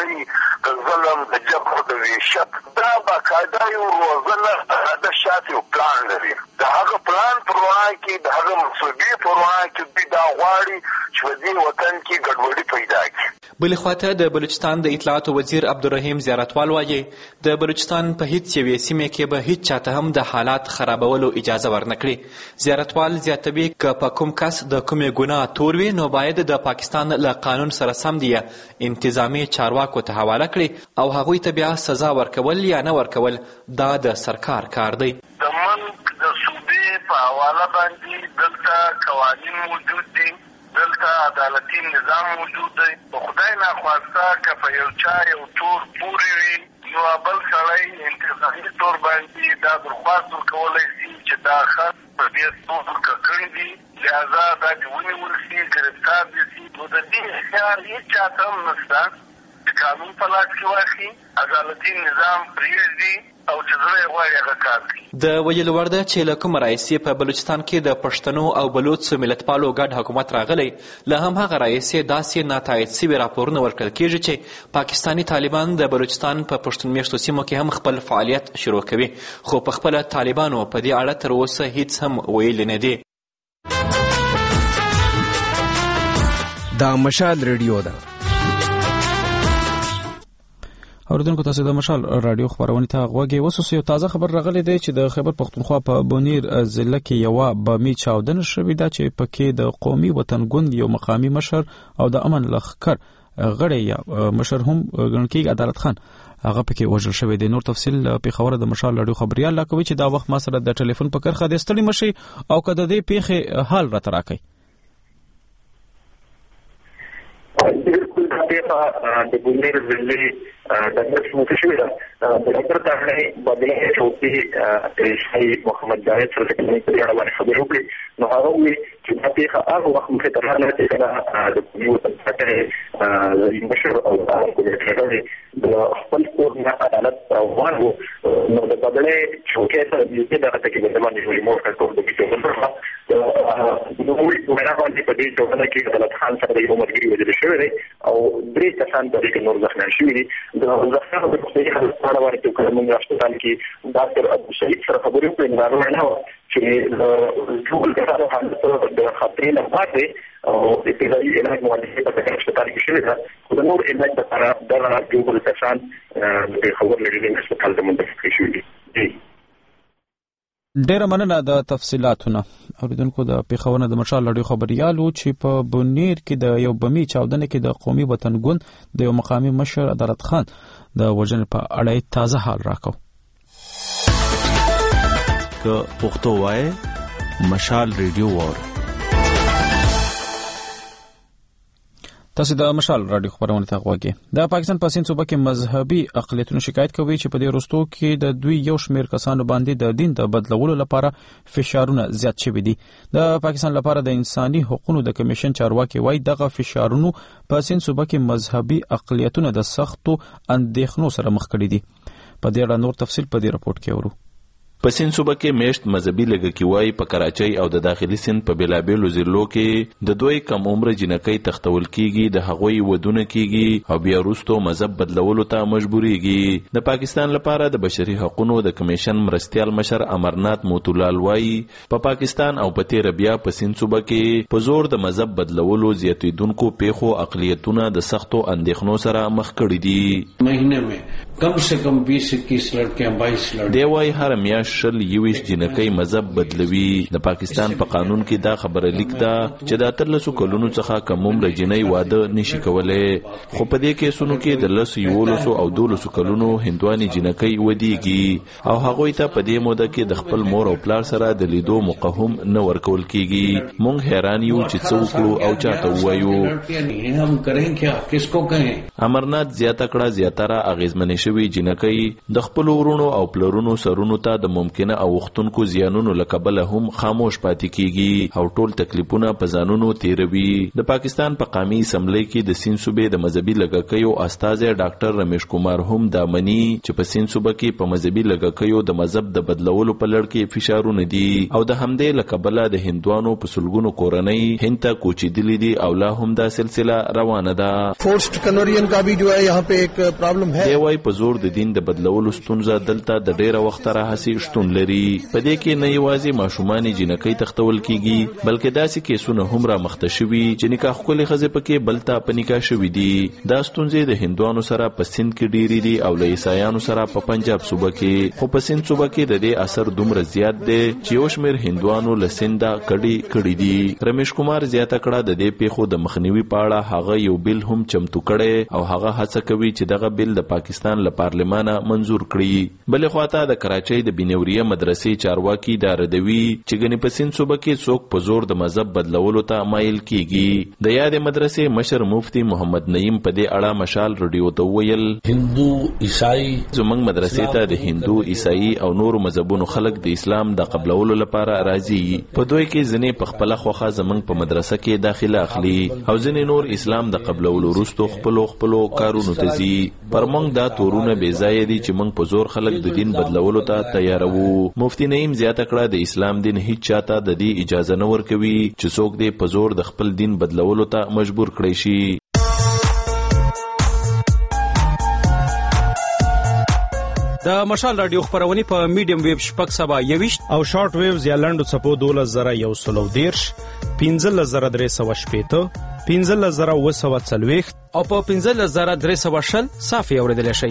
د ظلم د جبر د وحشت دا باقاعده یو روزنه د شاته پلان لري. د هغه پلان پر وړاندې کې د هغه مسؤلیت پر وړاندې کې دا غواړي چې په دې وطن کې ګډوډي پیدا کړي. بلې خواته د بلوچستان د اطلاعاتو وزیر عبدالرحیم زیارتوال وایي د بلوچستان په هیڅ یوې سیمې کې به هیڅ چاته هم د حالات خرابولو اجازه ورنکړي. زیارتوال زیاتوي که په کوم کس د کومې ګناه تور وي نو باید د پاکستان له قانون سره سم دی انتظامی چارواکو ته حواله کړي او هغوی ته بیا سزا ورکول یا نه ورکول دا د سرکار کار دی. د ملک د صوبې په حواله باندې دلته قوانین موجود دي، دلته عدالتي نظام موجود دی. په خدای ناخواسته که په یو چا یو تور پورې وي نو بل سړی انتظامي طور باندې دا درخواست ورکولی شي چې دا خط په دې تور کړي دي، لهذا دا دې ونیول شي، ګرفتار دې شي. نو د دې اختیار هېڅ چاته هم نشته چې قانون په لاس کې واخلي، عدالتي نظام پرېږدي او چې زړه یې غواړي هغه کار کوي. د ویلو وړ ده چې له کومه راهیسې په بلوچستان کې د پښتنو او بلوڅ ملتپالو ګډ حکومت راغلی، له هم هغه راهیسې داسې ناتایید سوي راپورونه ورکړل کېږي چې پاکستاني طالبان د بلوچستان په پښتون میشتو سیمو کې هم خپل فعالیت شروع کوي، خو په خپله طالبانو په دې اړه تر اوسه هیڅ هم ویلي نه دي. دا مشال ریډیو ده. اوریدونکو تاسو د مشال رادیو خبرونه ته غوږی وسوسه. یو تازه خبر راغلی دی چې د خیبر پښتونخوا په بونیر ضلع کې یو بمي چاودنه شوې ده چې پکې د قومي وطن ګوند یو مقامی مشر او د امن لخر غړی یا مشر هم ګڼل کېږي عدالت خان هغه پکې وژل شوی دی. نور تفصیل په خبره د مشال رادیو خبريال لا کوي چې دا وخت ما سره د ټلیفون په کرخه د ستړي مشي او کده دې پیخه حال را تراکي. بالکل دا پیخه د بونیر ضلع د مسموته شوې ده. د ډاکټر طاهر بدله چوکي شای محمد جاوید سره د کلینیک په اړه باندې خبرې وکړې نو هغه وایي چې دا پیښه هغه وخت مخې ته راغله چې کله د قومي وطن ساتنې مشر او کمیټه د خپل کور نه عدالت روان وو نو د بدله چوکي سره د دغه تکلیف باندې ولې مور کړو د کیسو په نو وی ورته باندې په دې ډول کې عدالت خان سره د یو مرګري وجل شوی دی او درې کسان په دې کې نور ځخنه شوی دي. د ځخنه په څیر حالت باندې چې کوم هسپتال کې ډاکټر ابو شهید سره خبرې وکړې نو هغه نه چې د جوړ کړه حالت د خطرې نه پاتې او د ابتدایي علاج مؤلفه په هسپتال کې شوی ده. خو نور علاج لپاره د جوړ کسان د خبر لري د هسپتال د منتقل شوی دي. ډیره مننه د تفصيلاتونه. اوریدونکو د پیښورنه د مشال لړیو خبريالو چې په بونیر کې د یو بمي چاودنه کې د قومي وطن ګوند د یو مقامی مشر عدالت خان د وژنې په اړه تازه حال راکو. که پښتو وای مشال ریډیو وور. تاسو د مشال رادیو خبرونه ته غوږی. د پاکستان په سیند صوبه کې مذهبي اقلیتونو شکایت کوي چې په دې وروستو کې د دوی یو شمېر کسانو باندې د دین د بدلولو لپاره فشارونه زیات شوي دي. د پاکستان لپاره د انساني حقوقو د کمیشن چارواکي وایي دغه فشارونو په سیند صوبه کې مذهبي اقلیتونه د سختو اندېښنو سره مخ کړي دي. په دې اړه نور تفصیل په دې راپورټ کې ورو. په سیند صوبه کې میشت مذهبي لږکیوای په کراچۍ او د داخلي سیند په بیلابیلو ضلعو کې د دوی کم عمر جنکۍ تختول کیږي، د هغوی ودونه کیږي او بیا وروسته مذهب بدلولو ته مجبوریږي. د پاکستان لپاره د بشري حقوقو د کمیشن مرستیال مشر امرنات موتولال وایي په پا پاکستان او په تیر بیا په سیند صوبه کې په زور د مذهب بدلولو زیاتیدونکو پیښو اقلیتونه د سختو اندېښنو سره مخ کړي دي. مهینه में कम से कम बीस इक्कीस लड़कियां बाईस लड़के دی وای هر میاشت شل یویش جنکۍ مذهب بدلوي. د پاکستان په قانون کې دا خبره لیک ده چې د اتلسو کلونو څخه کم عمر جنۍ واده نشي کولای، خو په دې کیسونو کې د لس یولسو او دولسو کلونو هندواني جنکۍ ودیږي او هغوی ته په دې موده کې د خپل مور او پلار سره د لیدو موقع هم نه ورکول کیږي. مونږ حیران یو چې څه وکړو او چاته ووایو. हम करें क्या, किसको कहें. امرنات زیاته کړه زیاتره اغیزمنې شوي جنکۍ د خپل ورونو او پلرونو سرونو ته د ممکنه او وختونکو زیانونو لکبله هم خاموش پاتې کیږي او ټول تکلیفونه په ځانونو تیروي. د پاکستان په قومي اسمبلی کې د سیند صوبې د مذهبي لږکیو استاذ ډاکټر رمیش کمار هم دا مني چې په سیند صوبه کې په مذهبي لږکیو د مذهب د بدلولو په لړ کې فشارونه دي او د همدې لکبله د هندوانو په سلګونو کورنۍ هند ته کوچېدلې دي او لا هم دا سلسله روانه ده. فورسډ کنورژن کا بھی جو ہے یہاں پہ ایک پرابلم ہے. دی وای په زور د دین د بدلولو ستونزه دلته د ډیره وخت راهسي شتون لري. په دې کې نه یوازې ماشومان جنکۍ تختول کیږي بلکې داسې کیسونه هم را مخته شوي چې نکاح کولې ښځې پکې بلته په نکاح شوي دي. دا ستونزې د هندوانو سره په سیند کې ډېرې دي او له عیسایانو سره په پنجاب صوبه کې، خو په سیند صوبه کې د دې اثر دومره زیات دی چې یو شمېر هندوانو له سینده کډې کړي دي. رمیش کمار زیاته کړه د دې پیښو د مخنیوي په اړه هغه یو بیل هم چمتو کړی او هغه هڅه کوي چې دغه بیل د پاکستان له پارلمانه منظور کړي. بلې خواته د کراچۍ د بنوریه مدرسې چارواکي دا ردوي چې ګنې په سیند صوبه کې څوک په زور د مذهب بدلولو ته مایل کیږي. د یادې مدرسې مشر مفتی محمد نعیم په دې اړه مشال رادیو ته ویل هندو عیسائی زمونږ مدرسې ته د هندو عیسائی او نورو مذهبونو خلک د اسلام د قبلولو لپاره راځي. په دوی کې ځینې په خپله خوښه زمونږ په مدرسه کې داخله اخلي او ځینې نور اسلام د قبلولو وروسته خپلو خپلو کارونو ته ځي. پر موږ دا تورونه بې ځایه دي چې موږ په زور خلک د دین بدلولو ته تیاروو. مفتی نعیم زیاته کړه د اسلام دین هیڅ چاته د دې اجازه نه ورکوي چې څوک دې په زور د خپل دین بدلولو ته مجبور کړی شي. د مشال رادیو خبرونه په میډیم ویب شپږ سبا یويشت او شارټ ویوز یا لنډو څپو دولس زره یو سلو دیرش پنځلس زره درې سوه شپېته پنځلس زره اووه سوه څلوېښت او په پنځلس زره درې سوه شل صافي اورېدلی شئ.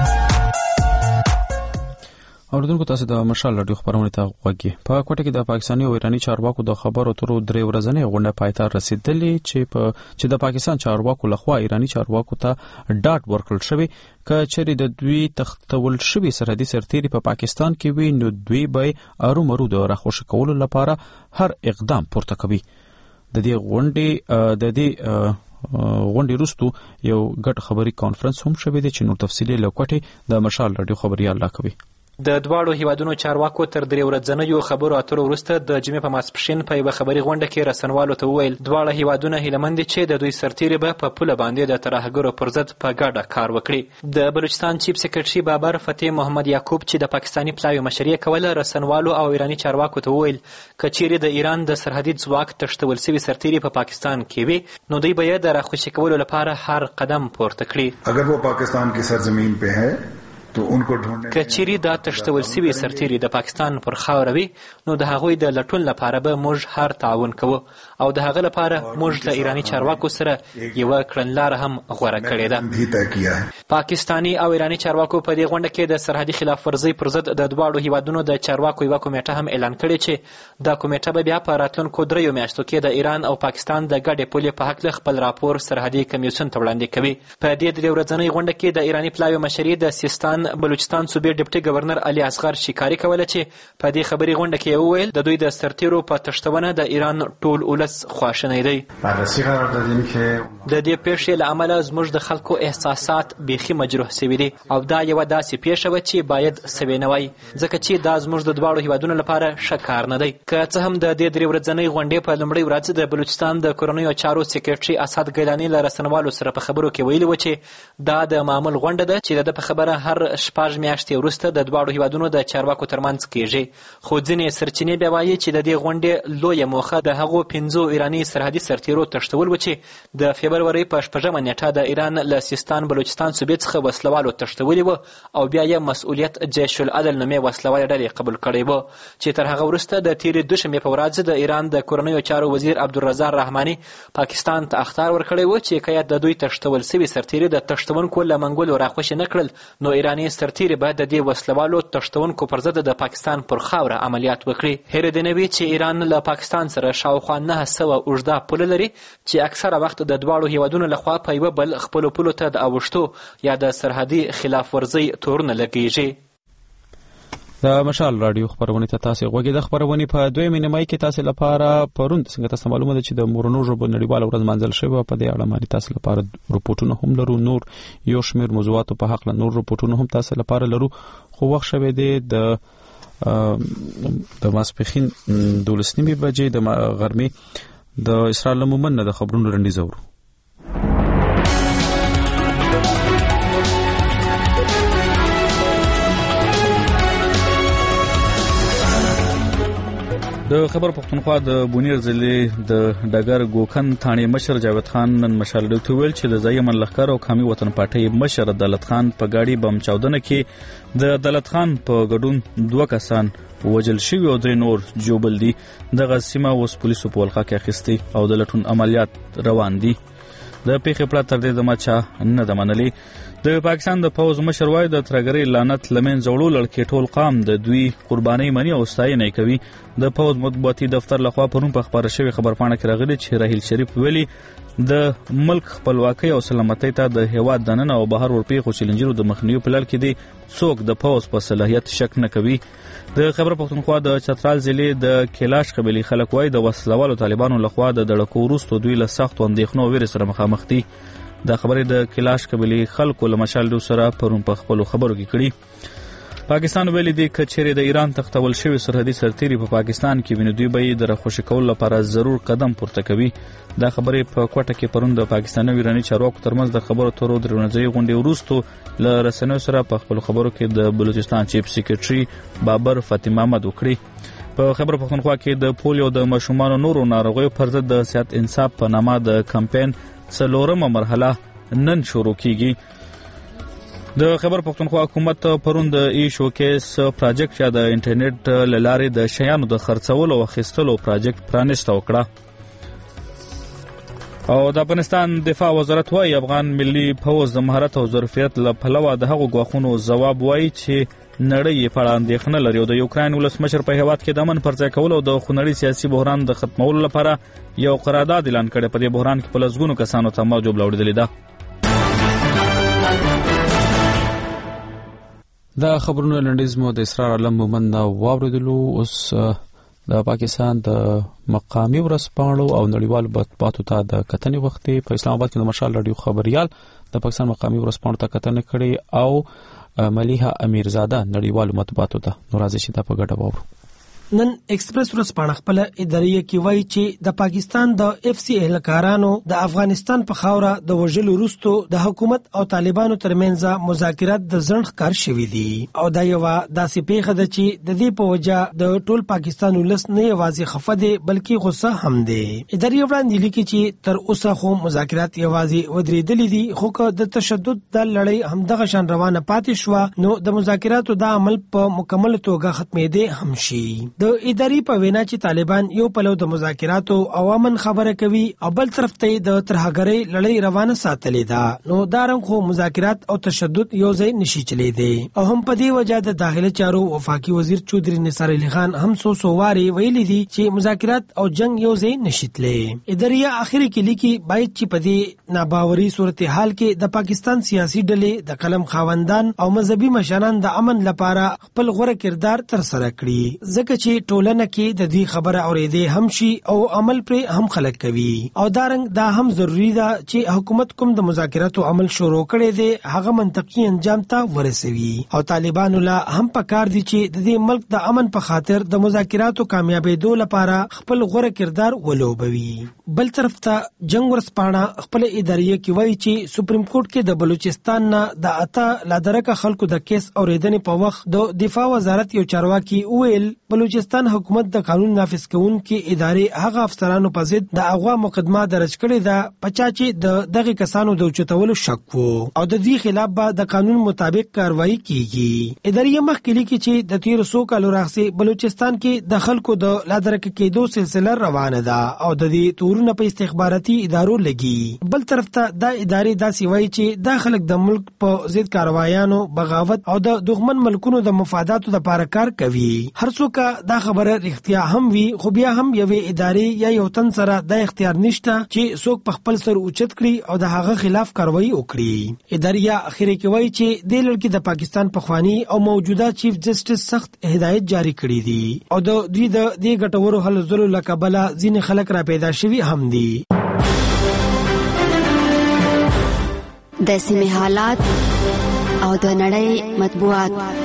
اوردونکو تاسو د مشال رادیو خبرونه ته غوږی. په کوټه کې د پاکستاني او ایرانی چارواکو د خبرو ترو درې ورځې غونډه پایته رسیدلې چې په چې د پاکستان چارواکو لخوا ایرانی چارواکو ته ډاټ ورکړل شوی ک چری د دوی تختول شوی سرحدي سرتيري په پاکستان کې وي نو دوی به ارومرو د راخوش کولو لپاره هر اقدام پورته کوي. د دې غونډې د دې غونډې وروسته یو ګډ خبري کانفرنس هم شوی دی چې نور تفصیلي لوکټي د مشال رادیو خبريال لا کوي. د دواړو هیوادونو چارواکو تر درې ورځنیو خبرو اترو وروسته د جمعې په ماسپښین په یوه خبري غونډه کې رسنوالو ته وویل دواړه هیوادونه هیلهمند دي چې د دوی سرتیري به په پوله باندې د ترهګرو پر ضد په ګډه کار وکړي. د بلوچستان چیف سیکرټري بابر فتح محمد یعقوب چې د پاکستاني پلاوي مشري کوله رسنوالو او ایرانی چارواکو ته وویل که چیرې د ایران د سرحدي ځواک تښتول شوي سرتیري په پاکستان کې وي نو دوی به یې د راخوشي کولو لپاره هر قدم پورته کړي. اگر وہ پاکستان کی سرزمین پہ ہے تو ان کو ढूंढने که چیرې دا تښتول شوي سرتیري د پاکستان پر خاوره وي نو د هغوی د لټون لپاره به موږ هر تعاون کوو او د هغه لپاره موږ له ایرانی چارواکو سره یوه کړنلاره هم غوره کړې ده. پاکستاني او ایرانی چارواکو په دې غونډه کې د سرحدي خلاف ورزۍ پر ضد د دواړو هیوادونو د چارواکو یوه کمیټه هم اعلان کړې چې دا کمیټه به بیا په راتلونکو دریو میاشتو کې د ایران او پاکستان د ګډې پولې په هکله خپل راپور سرحدي کمیسیون ته وړاندې کوي. په دې درې ورځنۍ غونډه کې د ایرانی پلاوي مشري د سیستان بلوچستان صوبې ډیپټي گورنر علي اصغر شکاری کوله چې په دې خبري غونډه کې وویل د دوی د سرتیرو په تښتونه د ایران ټول ولس خواشینی دی. بررسی قرار دادیم که د دې پیښې له امله زموږ د خلکو احساسات بیخي مجروح سوي دي او دا یوه داسې پیښه وه چې باید سوی نه وای ځکه چې دا زموږ د دواړو هیوادونو لپاره ښه کار نه دی. که څه هم د دې درې ورځنۍ غونډې په لومړۍ ورځ د بلوچستان د کورنیو چارو سیکرټري اسد ګیلاني له رسنوالو سره په خبرو کې ویلي و چې دا د معمول غونډه ده چې د په خبره هر شپږ میاشتې وروسته د دواړو هیوادونو د چارواکو ترمنځ کیږي، خو ځینې سرچینې بیا وایي چې د دې غونډې لویه موخه د هغو پنځو ایراني سرحدي سرتیرو تښتول و چې د فبرورۍ په شپږمه نیټه د ایران له سیستان بلوچستان صوبې څخه وسلوالو تښتولي و او بیا یې مسؤلیت جیش العدل نومې وسلوالې ډلې قبول کړی و، چې تر هغه وروسته د تېرې دوشنبې په ورځ د ایران د کورنیو چارو وزیر عبدالرزاق رحماني پاکستان ته اخطار ورکړی و چې که د دوی تښتول سوي سرتیري د تښتونکو له منګولو راخوشي نه کړل، نو ایراني سرتیري به د دې وسلوالو تښتونکو پر ضد د پاکستان پر خاوره عملیات وکړي. هیر دې نه وي چې ایران له پاکستان سره شاوخوا نهه سوه اوږده پوله لري چې اکثره وخت د دواړو هیوادونو لخوا په یوه بل خپلو پولو ته د اوښتو یا د سرحدي خلاف ورزۍ تورونه لګیږي. د مشال رادیو خبرونه ته تاسو غوږی د خبرونه په دویمه نیمه کې تاسو لپاره پروند څنګه تاسو معلومه ده چې د مورونو ژبه نړیواله ورځ منځل شوی په دې اړه باندې تاسو لپاره رپورټونه هم لرو، نور یو شمېر موضوعات په حق له نور رپورټونه هم تاسو لپاره لرو، خو وخت شوی دی د د ماسپخین دولس نیمه بجې د غرمې د اسرائیل مومن د خبرونو رندي زورو. د خبر پښتونخوا د بونیر ضلع د ډګر ګوکن تھانې مشر جاوید خان نن مشال ډیوټ ویل چې د ځای من لخر او قومي وطن پارټي مشر عدالت خان په گاډي بم چاودنه کې د عدالت خان په ګډون دوه کسان وجل شوی او درې نور جوبل دي. دغه سیمه اوس پولیسو په ولخه کې اخیستي او د لټون عملیات روان دي. د پیښې پړه تر دې دمه چا نه ده منلې. د پاکستان د پوز مشر وای د ترګری لعنت لمن زوړو لړکې ټول قام د دوی قرباني منی او ستاینه کوي. د پوز مطبوعاتي دفتر لخوا پرون په خبره شوی خبرپاڼه کې راغلی چې راهیل شریف ویلي د ملک خپلواکۍ او سلامتۍ ته د هیواد دننه او بهر ورپیښو چیلنجونو د مخنیوي په لړ کې دي څوک د پوز په صلاحیت شک نه کوي. د خبر پښتونخوا د چترال ضلع د کیلاش قبیلې خلک وای د وسلوالو طالبانو لخوا د دړکو وروسته دوی له سخت اندېښنو ویره سره مخامخ دي. دا خبرې د کیلاش قبیلې خلکو له مشال ډیو سره پرون په خپلو خبرو کې کړي. پاکستان ویلي دی که چیرې د ایران تختول شوی سرحدي سرتیري په پاکستان کې ویني دوی به یې د راخوشي کولو لپاره ضرور قدم پورته کوي. دا خبرې په کوټه کې پرون د پاکستاني ایراني چارواکو ترمنځ د خبرو ترو درونځي غونډې وروسته له رسنیو سره په خپلو خبرو کې د بلوچستان چیف سیکریټري بابر فاطمه احمد وکړي. په خبر پښتونخوا کې د پولیو د ماشومانو نورو ناروغیو پر ضد د صحت انصاف په نامه د کمپاین څلورمه مرحله نن شروع کیږي. د خبر پښتونخوا حکومت پرون د ای شوکیس پروجیکټ یا د انټرنیټ لارې د شیانو د خرڅولو او اخیستلو پروجیکټ پرانیسته وکړه. او د افغانستان دفاع وزارت وايي افغان ملي فوز د مهارت او ظرفیت له پلوه د هغو غواخونو ځواب وايي چې نړۍ په اړه اندېښنه لري او د یوکرين ولسمشر په هیواد کې د امن پر ځای کولو او د خونړي سیاسي بحران د ختمولو لپاره یو قرارداد اعلان کړی. په دې بحران کې په لسګونو کسانو ته موجب لوړېدلې ده. دا خبرونه لنډیز مو د اسرار علم مومن دا واوریدلو. اوس د پاکستان د مقامي ورځپاڼو او نړیوال مطبوعاتو ته د کتنې وخت په اسلام آباد کې د مشال رادیو خبريال د پاکستان مقامي ورځپاڼو ته کتنه کړې او ملیحه امیرزاده نړیوال مطبوعاتو ته نورازي شي دا په ګډه وورو. نن ایکسپریس ورځپاڼه خپل ادارې کې وایي چې د پاکستان د اف سی اهلکارانو د افغانستان په خاوره د وژلو وروسته د حکومت او طالبانو ترمنځ مذاکرات د ځنډ ښکار شوي دي او دا یو داسې پیښه ده چې د دې په وجه د ټول پاکستان ولس نه یوازې خفه دي بلکې غصه هم دي. ادارې وړاندې لیکي چې تر اوسه خو مذاکرات یوازې ودرېدلي دي خو که د تشدد د لړۍ همدغه شان روانه پاتې شوه نو د مذاکراتو دا عمل په مکمل توګه ختمېدی هم شي. د ادارې په وینا چې طالبان یو پلو د مذاکراتو او امن خبره کوي او بل طرف ته د ترهګرۍ لړۍ روانه ساتلې ده نو دا رنګ خو مذاکرات او تشدد یو ځای نشي چلی دی او هم په دې وجه د داخلي چارو وفاقي وزیر چودري نثار علي خان هم سو سوواري ویلي دي چې مذاکرات او جنگ یو ځای نشي تللی. ادارې اخر کې لیکي باید چې په دې ناباوري صورتحال کې د پاکستان سیاسي ډلې د قلم خاوندان او مذهبي مشران د امن لپاره خپل غوره کردار تر سره کړي ځکه چې چې ټولنه کې د دې خبره اورېدې هم شي او عمل پر هم خلک کوي او دارنګ دا هم ضروری ده چې حکومت کوم د مذاکراتو عمل شروع کړي دي هغه منطقي انجام ته ورسوي او طالبانو لا هم پکار دي چې د دې ملک د امن په خاطر د مذاکراتو کامیابېدو لپاره خپل غوره کردار ولوبوي. بل طرف ته جنگ ورسپانه خپل ادارې کې وایي چې سپریم کورټ کې د بلوچستان نه د اته لادرکه خلکو د کیس اوریدنې په وخت د دفاع وزارت یو چارواکي ویل بلوچستان حکومت د قانون نافذ کوونکي ادارې هغه افسرانو په ضد د اغوا مقدمه درج کړې ده پچا چې د دغه کسانو د اوچتولو شک وو او د دې خلاف به د قانون مطابق کاروایی کیږي. ادارې مخکې لیکي چې د تیر څو کالو راهیسې بلوچستان کې د خلکو د لادرکه کېدو سلسله روانه ده او د دې تورونه په استخباراتي ادارو لګي. بل طرف ته دا ادارې داسې وایي چې دا خلک د ملک په ضد کاروایانو بغاوت او د دښمن ملکونو د مفاداتو لپاره کار کوي. هر څوک دا خبره رښتیا هم وي خو بیا هم یوې ادارې یا یو تن سره د اختیار نشته چې څوک په خپل سر اوچت کړي او د هغه خلاف کاروایی وکړي. ادارې اخیری کې وایي چې د لړکی د پاکستان پخوانی او موجوده چیف جسټس سخت هدایت جاری کړي دي او د دوی د دې ګټورو هلو ځلو لکبله ځینې خلک را پیدا شوي هم دي. د سیمې حالات او د نړۍ مطبوعات.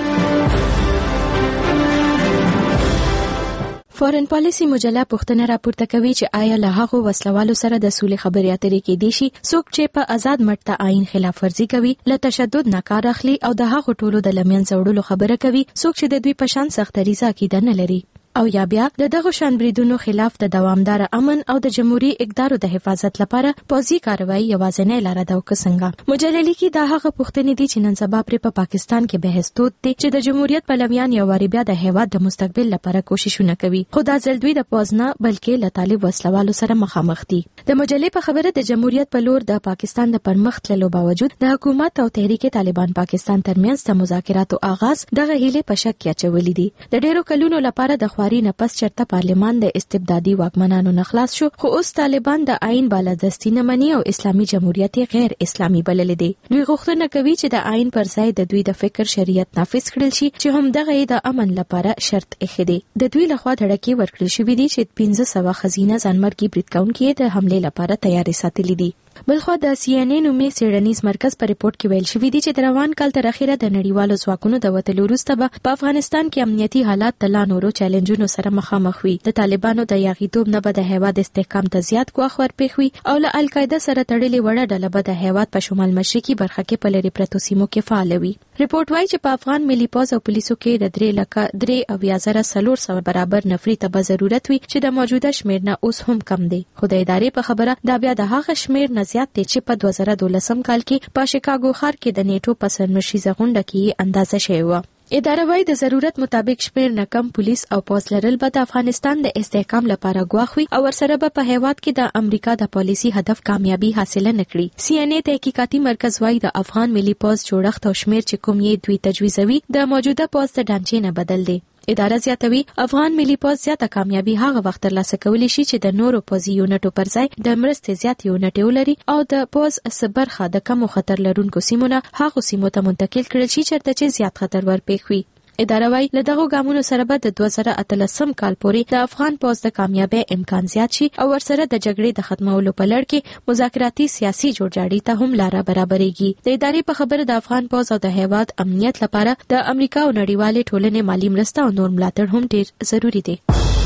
فورن پالیسی مجله پوښتنه راپورته کوي چې آیا له هغو وسلوالو سره د سولې خبرې اترې کېدای شي څوک چې په آزاد مټ ته آئین خلاف ورزي کوي له تشدد نه کار اخلي او د هغو ټولو د لمنځه وړلو خبره کوي څوک چې د دوی په شان سخت دریځه عقیده نه لري او یا بیا د دغه شان بریدونو خلاف د دوامدار امن او د جمهوریت اقدارو د حفاظت لپاره پوځي کاروایی یوازینۍ لاره ده او څنګه. مجله لیکي دا هغه پوښتنې دي چې نن سبا پر په پاکستان کې بحث تود دي چې د جمهوریت پلویان یو واری بیا د هیواد د مستقبل لپاره کوششونه کوي خو دا ځل دوی د پوز نه بلکې له طالب وسلوالو سره مخامخ دي. د مجلې په خبره د جمهوریت په لور د پاکستان د پرمخ تللو باوجود د حکومت او تحریک طالبان پاکستان ترمنځ د مذاکراتو آغاز دغه هیله په شک کې اچولې دي. د ډیرو کلونو لپاره د خواري نه پس چرته پارلیمان د استبدادي واکمنانو نه خلاص شو خو اوس طالبان د آئین بالادستی نه مني او اسلامي جمهوریت غیر اسلامي بلل دي. دوی غوښتنه کوي چې د آئین پر ځای د دوی د فکر شریعت نافذ کړل شي چې هم دغه د امن لپاره شرط ایښی دی. د دوی لخوا دړکې ورکړل شوې دي چې پنځه سوه خزینه ځانمرګي برید کوونکي د حمله لپاره تیاری ساتلي دي. بلخو د سی ان ای نومي څېړنیز مرکز په ریپورت کې ویل شوی دی چې د روان کال تر اخره د نړیوالو ځواکونو د وتلو وروسته به په افغانستان کې امنیتي حالات د لا نورو چیلنجونو سره مخامخ وي. د طالبانو د یاغیتوب نه به د هیواد استحکام ته زیات ګواښ ورپېښ وي او له القاعده سره تړلې وړه ډله به د هیواد په شمال مشرقي برخه کې په لرې پرتو سیمو کې فعال وي. ریپورت وايي چې په افغان ملي پوځ او پولیسو کې د درې لکه درې اویا زره څلور سوه برابر نفري ته به ضرورت وي چې د موجوده شمېر نه اوس هم کم دی. خو د ادارې په خبره دا بیا د هغه شمېر نه زیات دی چې په دوه زره دولسم کال کې په شیکاګو ښار کې د نیټو په سرمشریزه غونډه کې اندازه شوې وه. اداره وايي د ضرورت مطابق شمېر نه کم پولیس او پوځ لرل به د افغانستان د استحکام لپاره ګواښ وي او ورسره به په هیواد کې د امریکا د پالیسي هدف کامیابی حاصله نکړي. سی ان ای تحقیقاتي مرکز وايي د افغان ملي پوځ جوړښت او شمېر چې کوم یې دوی تجویزوي د موجوده پوځ د ډانچې نه بدل دی. اداره زیاتوي افغان ملي پوځ زیاته کامیابی هغه وخت ترلاسه کولی شي چې د نورو پوځي یونټو پر ځای د مرستې زیات یونټ ولري او د پوځ څه برخه د کمو خطر لرونکو سیمو نه هغو سیمو ته منتقل کړل شي چېرته چې زیات خطر ورپېښ وي. اداره وايي له دغو ګامونو سره به د دوه زره اتلسم کال پورې د افغان پوځ د کامیابی امکان زیات شي او ورسره د جګړې د ختمولو په لړ کې مذاکراتي سیاسي جوړجاړي ته هم لاره برابرېږي. د ادارې په خبره د افغان پوځ او د هیواد امنیت لپاره د امریکا او نړیوالې ټولنې مالی مرسته او نور ملاتړ هم ډېر ضروری دی.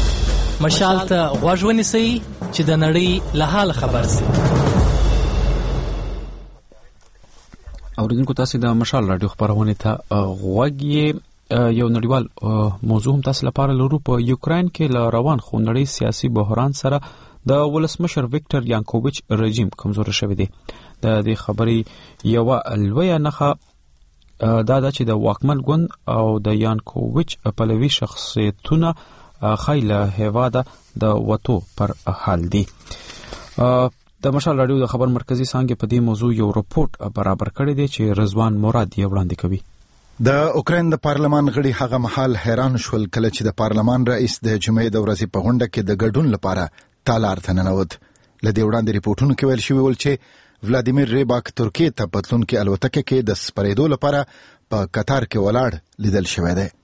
مشال ته غوږ ونیسئ چې د نړۍ له حال خبر شئ. اوریدونکو تاسو د مشال رادیو خبرونه ته غوږ یې یو نړیوال موضوع هم تاسو لپاره لرو. په یوکرين کې ل روان خونړی سیاسي بحران سره د ولسمشر ویکټر یانکوویچ رژیم کمزور شوی دی. د دې خبرې یو لویه نښه دا ده چې د واکمن ګوند او د یانکوویچ پلوي شخصیتونه خایله هیواده د وټو پر حال دي. د مشال رادیو د خبر مرکزی څنګه په دې موضوع یو رپورت برابر کړی دی چې رضوان مراد یې وړاندې کوي. د اوکراین د پارلمان غړي هغه مهال حیران شول کله چې د پارلمان رئیس د جمعې د ورځې په غونډه کې د ګډون لپاره تالار ته ننوت. لدې وړاندې ریپورتونو کې ویل شوی ول چې ولادیمیر ریباک ترکیې ته پتلون کې الوتکه کې د سپریدو لپاره په قطار کې ولاړ لیدل شوی دی.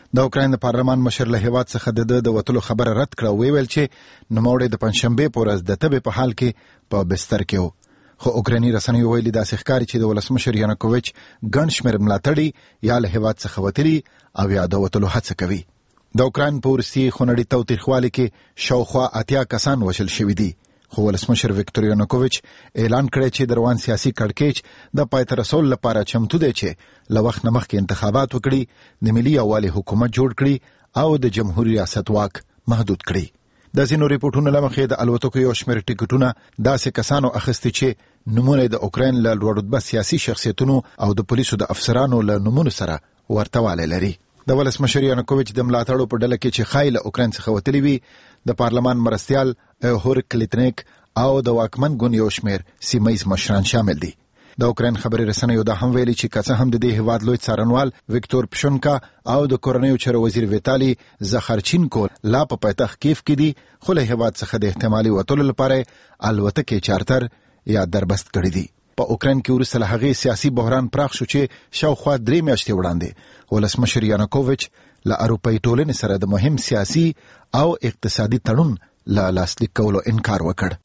د اوکراین د پارلمان مشر له هیواد څخه د د وټلو خبره رد کړه او ویل چې نوموړی د پنځشنبه په ورځ د تبې په حال کې په بستر کې و. خو اوکراني رسنیو ویلي داسې ښکاري چې د ولسمشر یانوکوویچ ګڼ شمېر ملاتړي یا له هیواد څخه وتلي او یا د وتلو هڅه کوي. د اوکراین په وروستي خونړي تاوتریخوالي کې شاوخوا اتیا کسان وژل شوي دي. خو ولسمشر ویکتور یانوکوویچ اعلان کړی چې د روان سیاسي کړکېچ د پای ته رسولو لپاره چمتو دی چې له وخت نه مخکې انتخابات وکړي، د ملي یووالي حکومت جوړ کړي او د جمهوري ریاست واک محدود کړي. د ځینو ریپورټونو له مخې د الوتکو یو شمېر ټکټونه داسې کسانو اخیستي چې نومونه د اوکراین له لوړ رتبه سیاسي شخصیتونو او د پولیسو د افسرانو له نومونو سره ورته والی لري. د ولسمشر یانوکوویچ د ملاتړو په ډله کې چې ښایي له اوکراین څخه وتلي وي د پارلمان مرستیال هور کلیتنیک او د واکمن ګوند یو شمېر سیمه ییز مشران شامل دي. د اوکراین خبري رسنیو دا هم ویلي چې که څه هم د دې هیواد لوی څارنوال ویکتور پشونکا او د کورنیو چارو وزیر ویتالي زخرچینکو لا په پایتخت کیف کې دي، خو له هیواد څخه د احتمالي وتلو لپاره الوتکې چارتر یا دربست کړي دي. په اوکراین کې وروسته له هغې سیاسي بحران پراخ شو چې شاوخوا درې میاشتې وړاندې ولسمشر یانوکوویچ له اروپایي ټولنې سره د مهم سیاسي او اقتصادي تړون له لاسلیک کولو انکار وکړ.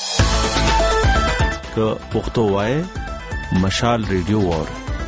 که پښتو وایي مشال ریډیو وار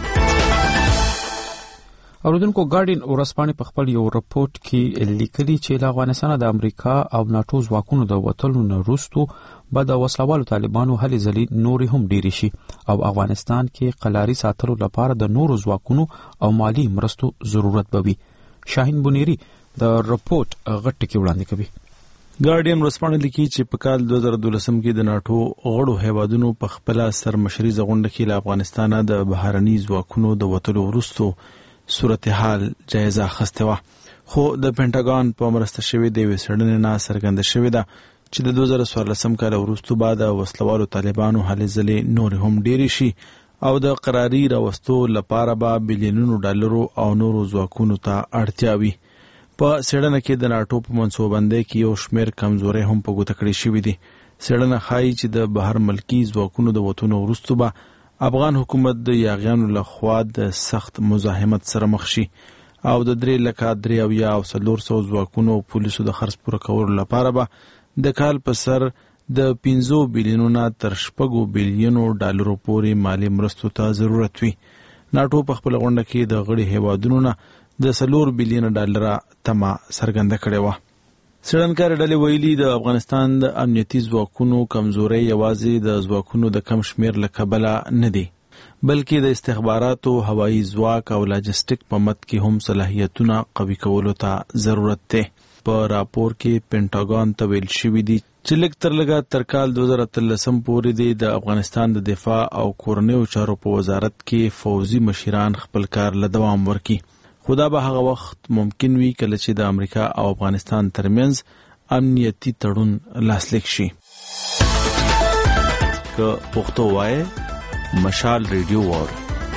اوریدونکو ګارډین ورځپاڼې په خپل یو رپورت کې لیکلي چې له افغانستان د امریکا او ناتو ځواکونو د وتلو نه وروسته به د وسلوالو طالبانو هلې ځلې نورې هم ډېرې شي او افغانستان کې قلاري ساتلو لپاره د نورو ځواکونو او مالی مرستو ضرورت به وي. شاهین بنيري د رپورت غټ ټکی وړاندې کوي. ګارډین ورځپاڼه لیکي چې په کال دوه زره دولسم کې د ناتو غړو هیوادونو په خپل سرمشري غونډه کې له افغانستان د بهرني ځواکونو د وتلو وروسته صورتحال جایزه اخیسته و. خو د پینټاګون په مرسته شوی د وسړنې نه څرګنده شوی ده چې د دوه زره څوارلسم کال وروسته بعد وسلوالو طالبانو هلې ځلې نور هم ډېری شي او د قراري راوستو لپاره به بلیونونو ډالرو او نورو ځواکونو ته اړتیا وي. په سړنه کې د ناتو په منصوبندۍ کې یو شمېر کمزوري هم په ګوته کړې شوې دي. سړنه ښایي چې د بهر ملکی ځواکونو د وتلو وروسته به افغان حکومت د یاغیانو له خوا د سخت مزاحمت سره مخ شي او د درې لکه درې اویا او څلور سوه ځواکونو او پولیسو د خرڅ پوره کولو لپاره به د کال په سر د پنځو بیلیونو نه تر شپږو بیلیونو ډالرو پورې مالي مرستو ته ضرورت وي. ناتو په خپل غونډه کې د غړي هیوادونو نه د سلور بیلیون ډالر تمه څرګنده کړې وه. څېړنکار ډلې ویلي د افغانستان د امنیتي ځواکونو کمزوري یوازې د ځواکونو د کم شمېر له کبله نه دی، بلکې د استخباراتو، هوایي ځواک او لاجستیک په مد کې هم صلاحیتونه قوي کولو ته ضرورت دی. په راپور کې پینټاګون ته ویل شوي دي چې لږ تر لږه تر کال دوه زره اتلسم پورې دی د افغانستان د دفاع او کورنیو چارو په وزارت کې فوزي مشران خپل کار له دوام ورکړي. خو دا به هغه وخت ممکن وي کله چې د امریکا او افغانستان ترمنځ امنیتي تړون لاسلیک شي. که پښتو وایي مشال ریډیو وار.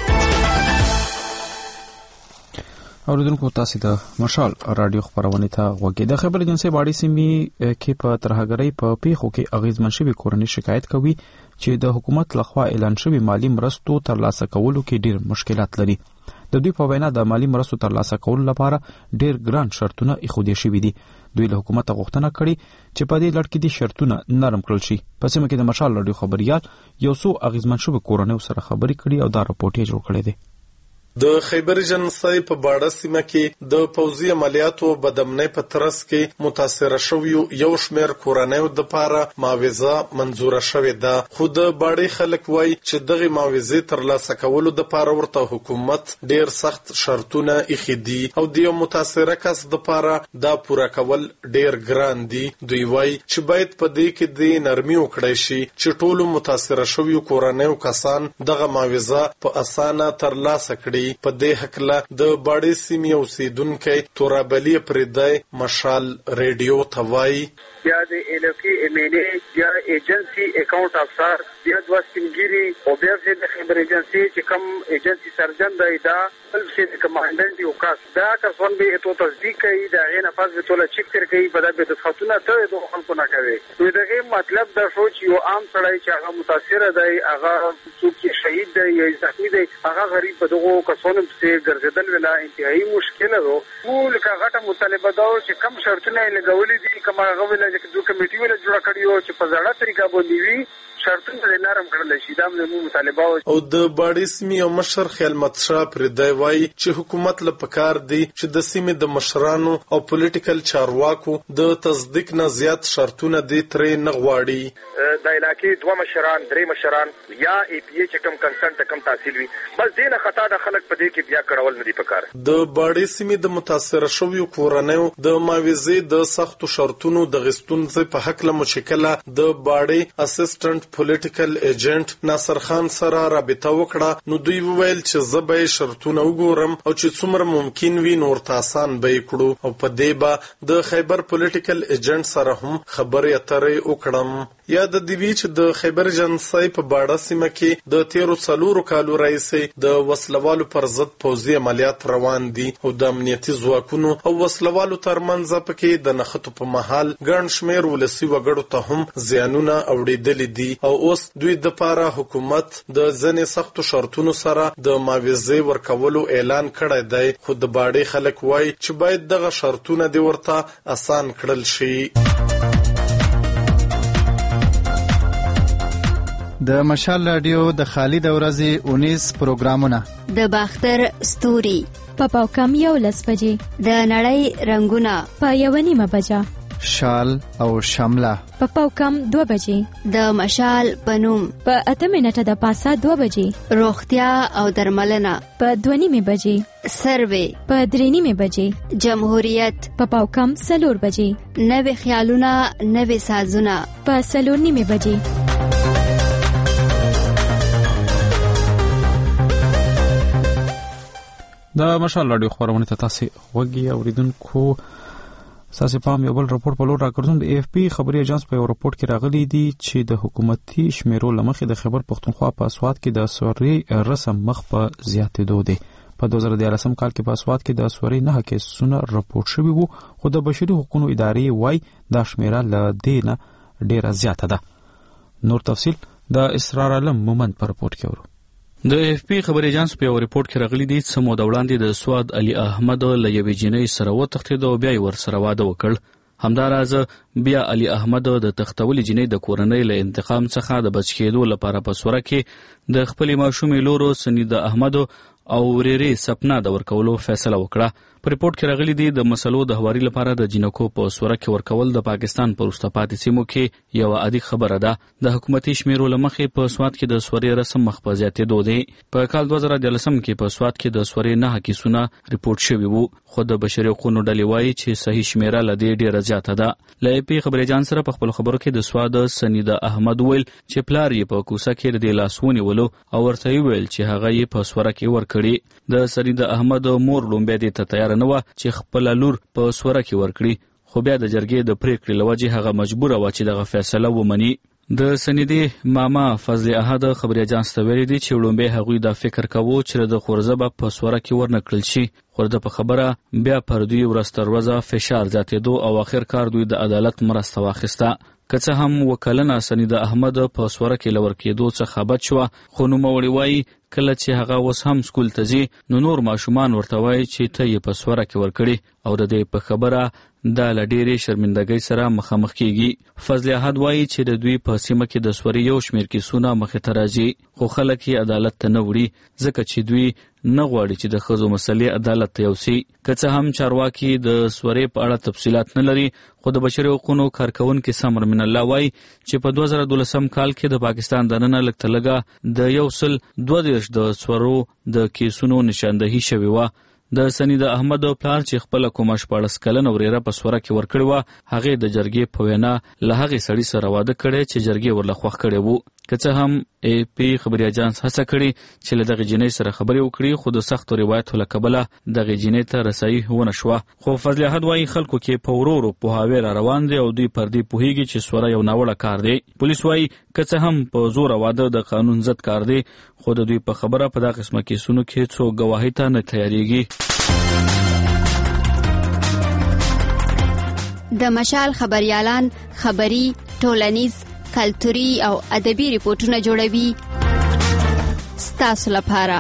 اوریدونکو تاسو د مشال رادیو خبرونه ته غوږی د خبر ایجنسی باډي سیمې کې په ترهګرۍ په پیښو کې اغیزمن شوی کورنۍ شکایت کوي چې د حکومت لخوا اعلان شوی مالی مرستو ترلاسه کولو کې ډیر مشکلات لري. د دوی په وینا د مالی مرستو ترلاسه کولو لپاره ډیر ګران شرطونه ایښودل شوي دي. دوی له حکومت غوښتنه کړې چې په دې لړ کې دي شرطونه نرم کړل شي. په سیمه کې د مشال رادیو خبريال یو څو اغیزمن شوی کورنۍ سره خبرې کړي او دا راپورټ یې جوړ کړی دی. د خیبر جنسای په باډه سیمه کې د پوځي عملیاتو بدامنۍ په ترڅ کې متاثر شویو یو شمېر کورنیو د پاره معاوضه منزوره شوې ده. خو د باډې خلک وایي چې دغه معاوضې ترلاسه کولو د پاره ورته حکومت ډیر سخت شرطونه ایښي دي او د یو متاثره کس د پاره دا پوره کول ډیر ګران دي. دوی وایي چې باید په دې کې د نرمي وکړای شي چې ټولو متاثره شویو کورنیو کسان دغه معاوضه په اسانه ترلاسه کړي. په دې حقله د باډې سیمې اوسیدونکي تورابلي پردای مشال ریډیو ته وایي یا د الکی امینه بیا ایجنسی اکاونټ افسر بیا دوه سپینګيري او بیا د خبر ایجنسی چې کوم ایجنسی سرجن دی دا بل چې کمانډنټ یو کاس دا کسان به ته تصدیق کوي دا غي نفاذ به ټول چک تر کوي په دغه د خطونه ته د خلکو نه کوي نو دغه مطلب دا شو چې یو عام سړی چې هغه متاثر دی هغه څوک شهید دی یا زخمی دی هغه غریب په دغه کسانو څخه ګرځیدل ولا انتهایی مشکل ده ټول کاغه مطالبه دا چې کم شرطونه لګولې دي کوم هغه ویل چې دوه کمیټي ویل جوړ کړیو چې په ځړه طریقه باندې وی شرطونه نرم کړل شي دا موږ مطالبه او د باډي سیمې او مشر خیال متشا پر دی وای چې حکومت له پکار دی چې د سیمې د مشرانو او پولیټیکل چارواکو د تصدیق نه زیات شرطونه دي ترې نه غواړي د علاقې دوه مشران درې مشران یا ای پی ای چې کوم کنسنټ کم تحصیل وي بس دینه خطا د خلک په دې کې بیا کړول نه دي پکار د باډي سیمې د متاثر شویو کورنیو د ماویزې د سختو شرطونو د غستون په حق له مشکله د باډي اسسټنټ پولیټیکل ایجنټ ناصر خان سره رابطه وکړه نو دوی وویل چې زه به شرطونه وګورم او چې څومره ممکن وي نور تاسان به کړو او په دې به د خیبر پولیټیکل ایجنټ سره هم خبرې اترې وکړم یا د دیوی چې د خیبر جنسای په باډه سیمه کې د تیرو څلورو کالو راځي د وسلوالو پر ضد پوځي عملیات روان دي او د امنیتي ځواکونو او وسلوالو ترمنځ پکې د نخښتو په محل ګڼ شمیر ولسی وګړو ته هم زیانونه اوریدل دي او اوس دوی د پاره حکومت د ځنې سختو شرطونو سره د ماویزې ورکولو اعلان کړی دی خو د باډي خلک وای چې باید دغه شرطونه دی ورته آسان کړل شي د مشال رادیو د خالد اورزي اونیس پروګرامونه د باختر ستوري په پاوکم یو لس بجې د نړۍ رنگونه په یو نیمه بجه شال او شمله په پاوکم دوه بجې د مشال پنوم په اته منټه د پاسه دوه بجې روغتیا او درملنه په دوه نیمه بجې سروي په درې نیمه بجې جمهوریت په پاوکم سلور بجې نوې خیالونه نوې سازونه په سلور نیمه بجې د مشال رادیو خبرونه ته تاسو وګي اوریدونکو ساسي پام یو بل راپور په لور راکړون د ای اف پی خبري ایجنس په یو راپور کې راغلي دي چې د حکومتي شمیرو لمخې د خیبر پښتونخوا په اسواد کې د سوري رسم مخ په زیاتېدو دي په دوه زره دیارلسم کال کې په اسواد کې د سوري نه کیسونه راپور شوي وو خو د بشري حقوقو ادارې وای د شمیره ل دینه ډیره زیاته ده نور تفصیل د اسرار علم مومند په راپور کې ورو د اف پی خبر ایجنس په یو ریپورت کې راغلي دي چې مو د وړاندې د سواد علي احمد له یوې جنۍ سره وتښتید او بیا یې ورسره واده وکړ همداراز بیا علي احمد د تختولې جنۍ د کورنۍ له انتقام څخه د بچ کېدو لپاره په سوره کې د خپلې ماشومې لورو سنید احمد او وريري سپنا د ورکولو فیصله وکړه په ریپورت کې راغلي دي د مسلو د هواري لپاره د جنکو په سوره کې ورکول د پاکستان په وروسته پاتې سیمو کې یو عادي خبره ده د حکومتي شمیرو لمخې په سواد کې د سوري رسم مخ په زیاتېدو دی په کال دوه زره دیارلسم کې په سواد کې د سوري نه کیسونه ریپورت شوي وو خو د بشري حقوقو ډلې وایي چې صحیح شمیره لدی ډیره زیاته ده ل ای پی خبري جان سره په خپل خبرو کې د سواد سنید احمد ویل چې پلار یې په کوسه کې د لاسونی ولو او ورته ویل چې هغه یې په سوره کې ورکړي د سنید احمد مور لومبه دي ته تیار نه و چې خپل لور په سوره کې ورکړي خو بیا د جرګې د پریکړې لوجه هغه مجبور و چې دغه فیصله ومني د سندي ماما فضل احد خبري اجانس ته ویلي دي چې لومبه هغوی دا فکر کاوه چې د خورزه په سوره کې ورنکړل شي خورده په خبره بیا پر دوی ورستر وزه فشار زیاتېدو او اخر کار دوی د عدالت مرسته واخیسته که څه هم وکلنه سنید احمد په سوره کې لور کېدو څخه بچ شوه خو نوموړی وایي کله چې هغه اوس هم سکول ته ځي نو نور ماشومان ورته وایي چې ته یې په سوره کې ورکړي او د دې په خبره دا له ډېرې شرمندګۍ سره مخامخ کیږي فضل احد وایي چې د دوی په سیمه کې د سوري یو شمېر کیسونه مخې ته راځي خو خلک یې عدالت ته نه وړي ځکه چې دوی نه غواړي چې د ښځو مسلې عدالت ته یوسي که څه هم چارواکي د سوري په اړه تفصیلات نه لري خو د بشري حقوقو کارکونکي سمر من الله وایي چې په دوه زره دولسم کال کې د پاکستان دننه لږ تلګه د یو سل دوه دېرش د سورو د کیسونو نشاندهي شوې وه د سنید احمد پلار چې خپل کومه شپاړس کلنه وریره په سوره کې ورکړی وه هغې د جرګې په وینا له هغې سړي سره واده کړی چې جرګې ورله خوښ کړی وو که څه هم ای پی خبري اجانس هڅه کړې چې له دغه جنۍ سره خبرې وکړي، خو د سختو روایتو له کبله دغه جنۍ ته رسایي ونه شوه. خو فضل احد وایي خلکو کې په ورو ورو پوهاوی را روان دی او دوی پر دې پوهیږي چې سوره یو ناوړه کار دی. پولیس وایي که څه هم په زور واده د قانون ضد کار دی، خو د دوی په خبره په دغه قسمه کیسونو کې څوک ګواهۍ ته نه تیاریږي. د مشال خبريالان خبري، ټولنیز، کلتوري او ادبي ریپورتونه جوړوي ستاسو لپاره.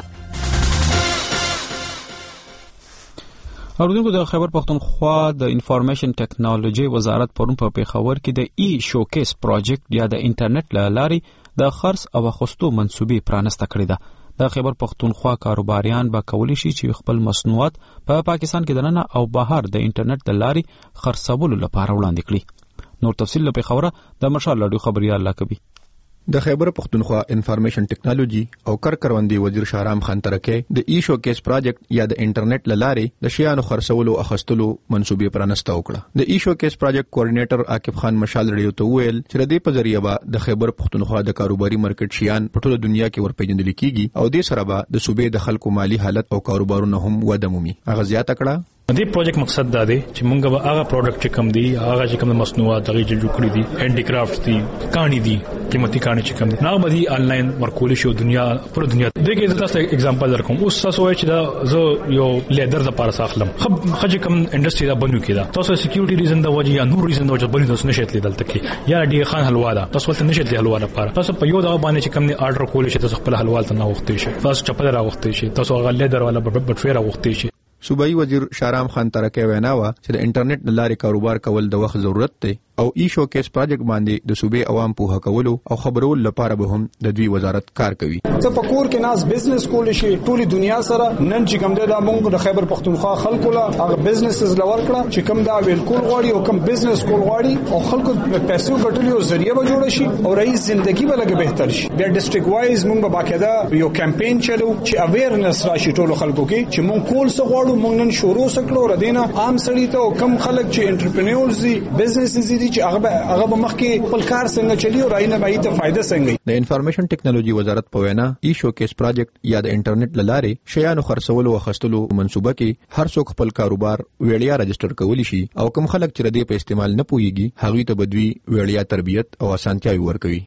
اوریدونکو، د خیبر پختونخوا د انفارمیشن ټیکنالوژي وزارت پرون په پیښور کې د ای شوکیس پروجیکټ یا د انټرنیټ له لارې د خرڅ او اخیستو منصوبې پرانسته کړې ده. د خیبر پختونخوا کاروباریان به کولی شي چې خپل مصنوعات په پا پاکستان کې دننه او بهر د انټرنیټ د لارې خرڅولو لپاره وړاندې کړي. نور تفصیل له پیښوره د مشال لډو خبريال لا کوي. د خیبر پختونخوا انفارمیشن ټیکنالوژي او کارکروندي وزیر شاهرام خان ترکه د ای شوکیس پروجیکټ یا د انټرنیټ لاره د شیانو خرڅولو او اخیستلو منصوبې پرانسته وکړه. د ای شوکیس پروجیکټ کوارډینیټر عاقب خان مشال رډیو ته ویل چې د دې په ذریعہ به د خیبر پختونخوا د کاروباري مارکیټ شیان په ټوله دنیا کې ورپېژندل کیږي او د سره به د صوبې د خلکو مالی حالت او کاروبارونه هم وده مومي. هغه زیاته کړه دې پروجیکټ مقصد دا دی چې موږ به هغه پروډکټ چې کم دي، هغه چې کم مصنوعات هغه چې جوړ کړی دي، هینډي کرافټ دي، کانی دي، قیمتي کانی چې کم دي، هغه به دي انلاین ورکول شي دنیا پر دنیا. دغه تاسو اگزامپل درکوم. اوس تاسو وایي چې دا زه یو لیدر د پاره ساخلم، خب خځه کم انډستری دا بنو کیدا، تاسو سکیورټي ریزن دا وجه یا نور ریزن دا وجه بنو تاسو نشئ لیدل تکي یا ډي خان حلوا دا تاسو ته نشئ لیدل حلوا لپاره تاسو په یو دا باندې چې کم نه آرډر کول شي، تاسو خپل حلوا ته نه وخت شي، تاسو چپل را وخت شي، تاسو هغه لیدر والا بټفیر وخت شي. صوبایي وزیر شاهرام خان ترکه وینا وا چې د انټرنیټ د لارې کاروبار کول د وخت ضرورت دی او ای شوکیس پروجیکټ باندې د صوبې عوام په هکولو او خبرول لپاره به هم د دوی وزارت کار کوي. څه فکر کې ناس بزنس کول شي ټولي دنیا سره نن چې کوم د موږ د خیبر پختونخوا خلکو لا هغه بزنسز لور کړه چې کوم دا ویل کول غواړي او کوم بزنس کول غواړي او خلکو پیسې ګټلې او ذریعہ به جوړ شي او رئیس ژوندۍ به لګ بهتر شي. بیا ډیسټریکټ وایز موږ به باقاعده یو کمپاین چلو چې اویرنس راشي ټولو خلکو کې چې موږ کول څه غواړو. موږ نن شروع سکلو ردینا عام سړی ته کم خلک چې انټرپرینورز دي، بزنسز دي چې هغه هغه مخکې خپل کار څنګه چلی او راینه مایي ته فائدہ څنګه. د انفارمیشن ټیکنالوژي وزارت په وینا ای شوکیس پروجیکټ یا د انټرنیټ لاره شیانو خرڅولو او خرڅولو منصوبه کې هر څوک خپل کاروبار ویړیا رجسټر کولی شي او کوم خلک چې ردی په استعمال نه پويږي هغه ته بدوي ویړیا تربیت او اسانتیاوي ورکوي.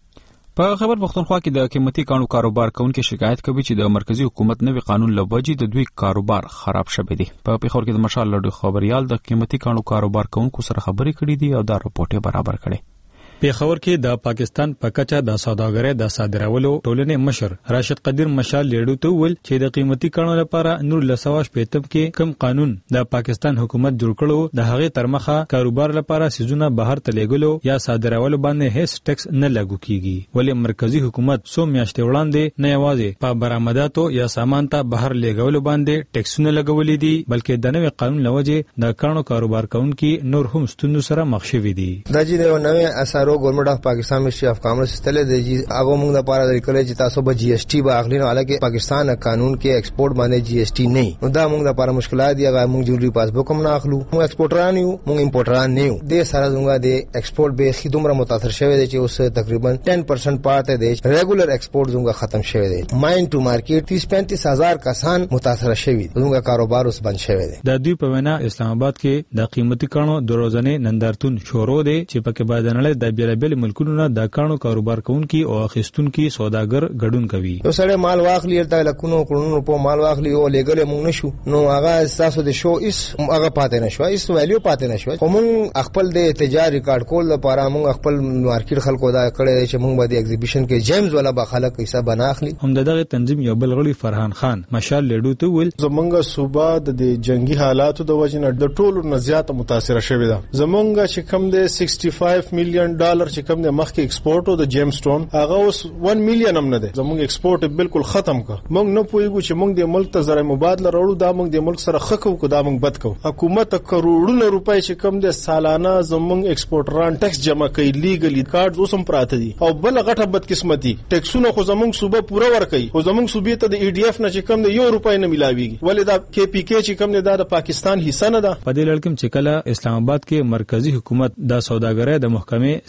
په خبر پختونخوا کې د قیمتي کانو کاروبار کوونکو شکایت کوي چې د مرکزی حکومت نوي قانون لوجې د دوی کاروبار خراب شوی دی. په پیښور کې د مشال لډو خبريال د قیمتي کانو کاروبار کوونکو سره خبرې کړې دي او دا رپورټ برابر کړي. پیښور کې د پاکستان په کچه د سوداګرۍ د صادرولو ټولنې مشر راشد قدیر مشال لیډو ته ویل چې د قیمتي کانو لپاره نور لسواش پېتم کې کم قانون د پاکستان حکومت جوړ کړو د هغه ترمخه کاروبار لپاره سيزونه بهر ته لګولو یا صادرولو باندې هیڅ ټیکس نه لاګو کیږي. ولې مرکزی حکومت سو میاشتې وړاندې نه یوازې په برآمداتو یا سامان ته بهر لګولو باندې ټیکسونه لګولې دي بلکې د نوې قانون لوجه د کانو کاروبار کوونکو نور هم ستونزو سره مخ شوي دي. دا چې د نوې اثارو گورنمنٹ اف پاکستان منسٹری اف کامرس استله د جی هغه موږ د پاره د کله چې تاسو به جی ایس ټي به اخلي نو حالکه پاکستان قانون کې ایکسپورټ باندې جی ایس ټي نه نو دا موږ د پاره مشکلات دي. هغه موږ جوړي پاسبوک هم نه اخلو، موږ ایکسپورټران یو موږ امپورټران نه یو. د سره زموږ د ایکسپورټ به خیدومره متاثر شوی دی چې اوس تقریبا ټن پرسنټ پاتې دی. ریګولر ایکسپورټ زموږ ختم شوی دی. ماین ټو مارکیټ تیس پینتیس هزار کسان متاثر شوی دي. زموږ کاروبار اوس بند شوی دی. د دوی په وینا اسلام آباد کې د قیمتي کانو د روزنه نندارتون شروع دی چې پکې باید نه د بیلابل ملکونو نه د کانو کاروبار کوونکي او اخیستونکي سوداګر ګډون کوي. یو سړی مال واخلي ارته لکونو کړونو په مال واخلي او لګل موږ نشو نو هغه اساسو د شو اس هغه پاتې نشو، اس ویلیو پاتې نشو. کوم خپل د تجارت ریکارډ کول لپاره موږ خپل مارکیټ خلکو دا کړی چې موږ به د ایگزیبیشن کې جیمز ولا به خلک حساب بناخلي. هم دغه تنظیم یو بل غړي فرحان خان مشال لیډو ته ویل زمونږ صوبه د جنگي حالاتو د وجنه د ټولو نه زیاته متاثر شوې ده. زمونږ چې کم د پنځه پنځه میلیون ډالر چې کم د مخکې ایکسپورټ او د جیم سټون هغه اوس یک میلیون هم نه ده. زمونږ ایکسپورټ بالکل ختم کړ. موږ نه پوهیږو چې موږ د ملک ته زره مبادله راوړو، دا موږ د ملک سره خکو کو دا موږ بد کو. حکومت کروڑونه روپۍ چې کم د سالانه زمونږ ایکسپورټران ټیکس جمع کوي، لیګلی کارډ اوسم پراته دي او بل غټه بد قسمتي ټیکسونه خو زمونږ صوبه پوره ور کوي او زمونږ صوبې ته د ای ډی اف نه چې کم د یو روپۍ نه ملاويږي. ولې دا کې پی کې چې کم نه دا د پاکستان حصہ نه ده. په دې لړ کې چې کله اسلام آباد کې مرکزی حکومت د سوداګرۍ د محکمې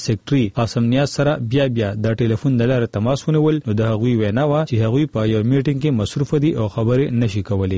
سیکریټري قاسم نیاز سره بیا بیا د ټلیفون د لارې تماس ونیول نو د هغوی وینا و چې هغوی په یو میټینګ کې مصروف دي او خبرې نشي کولی.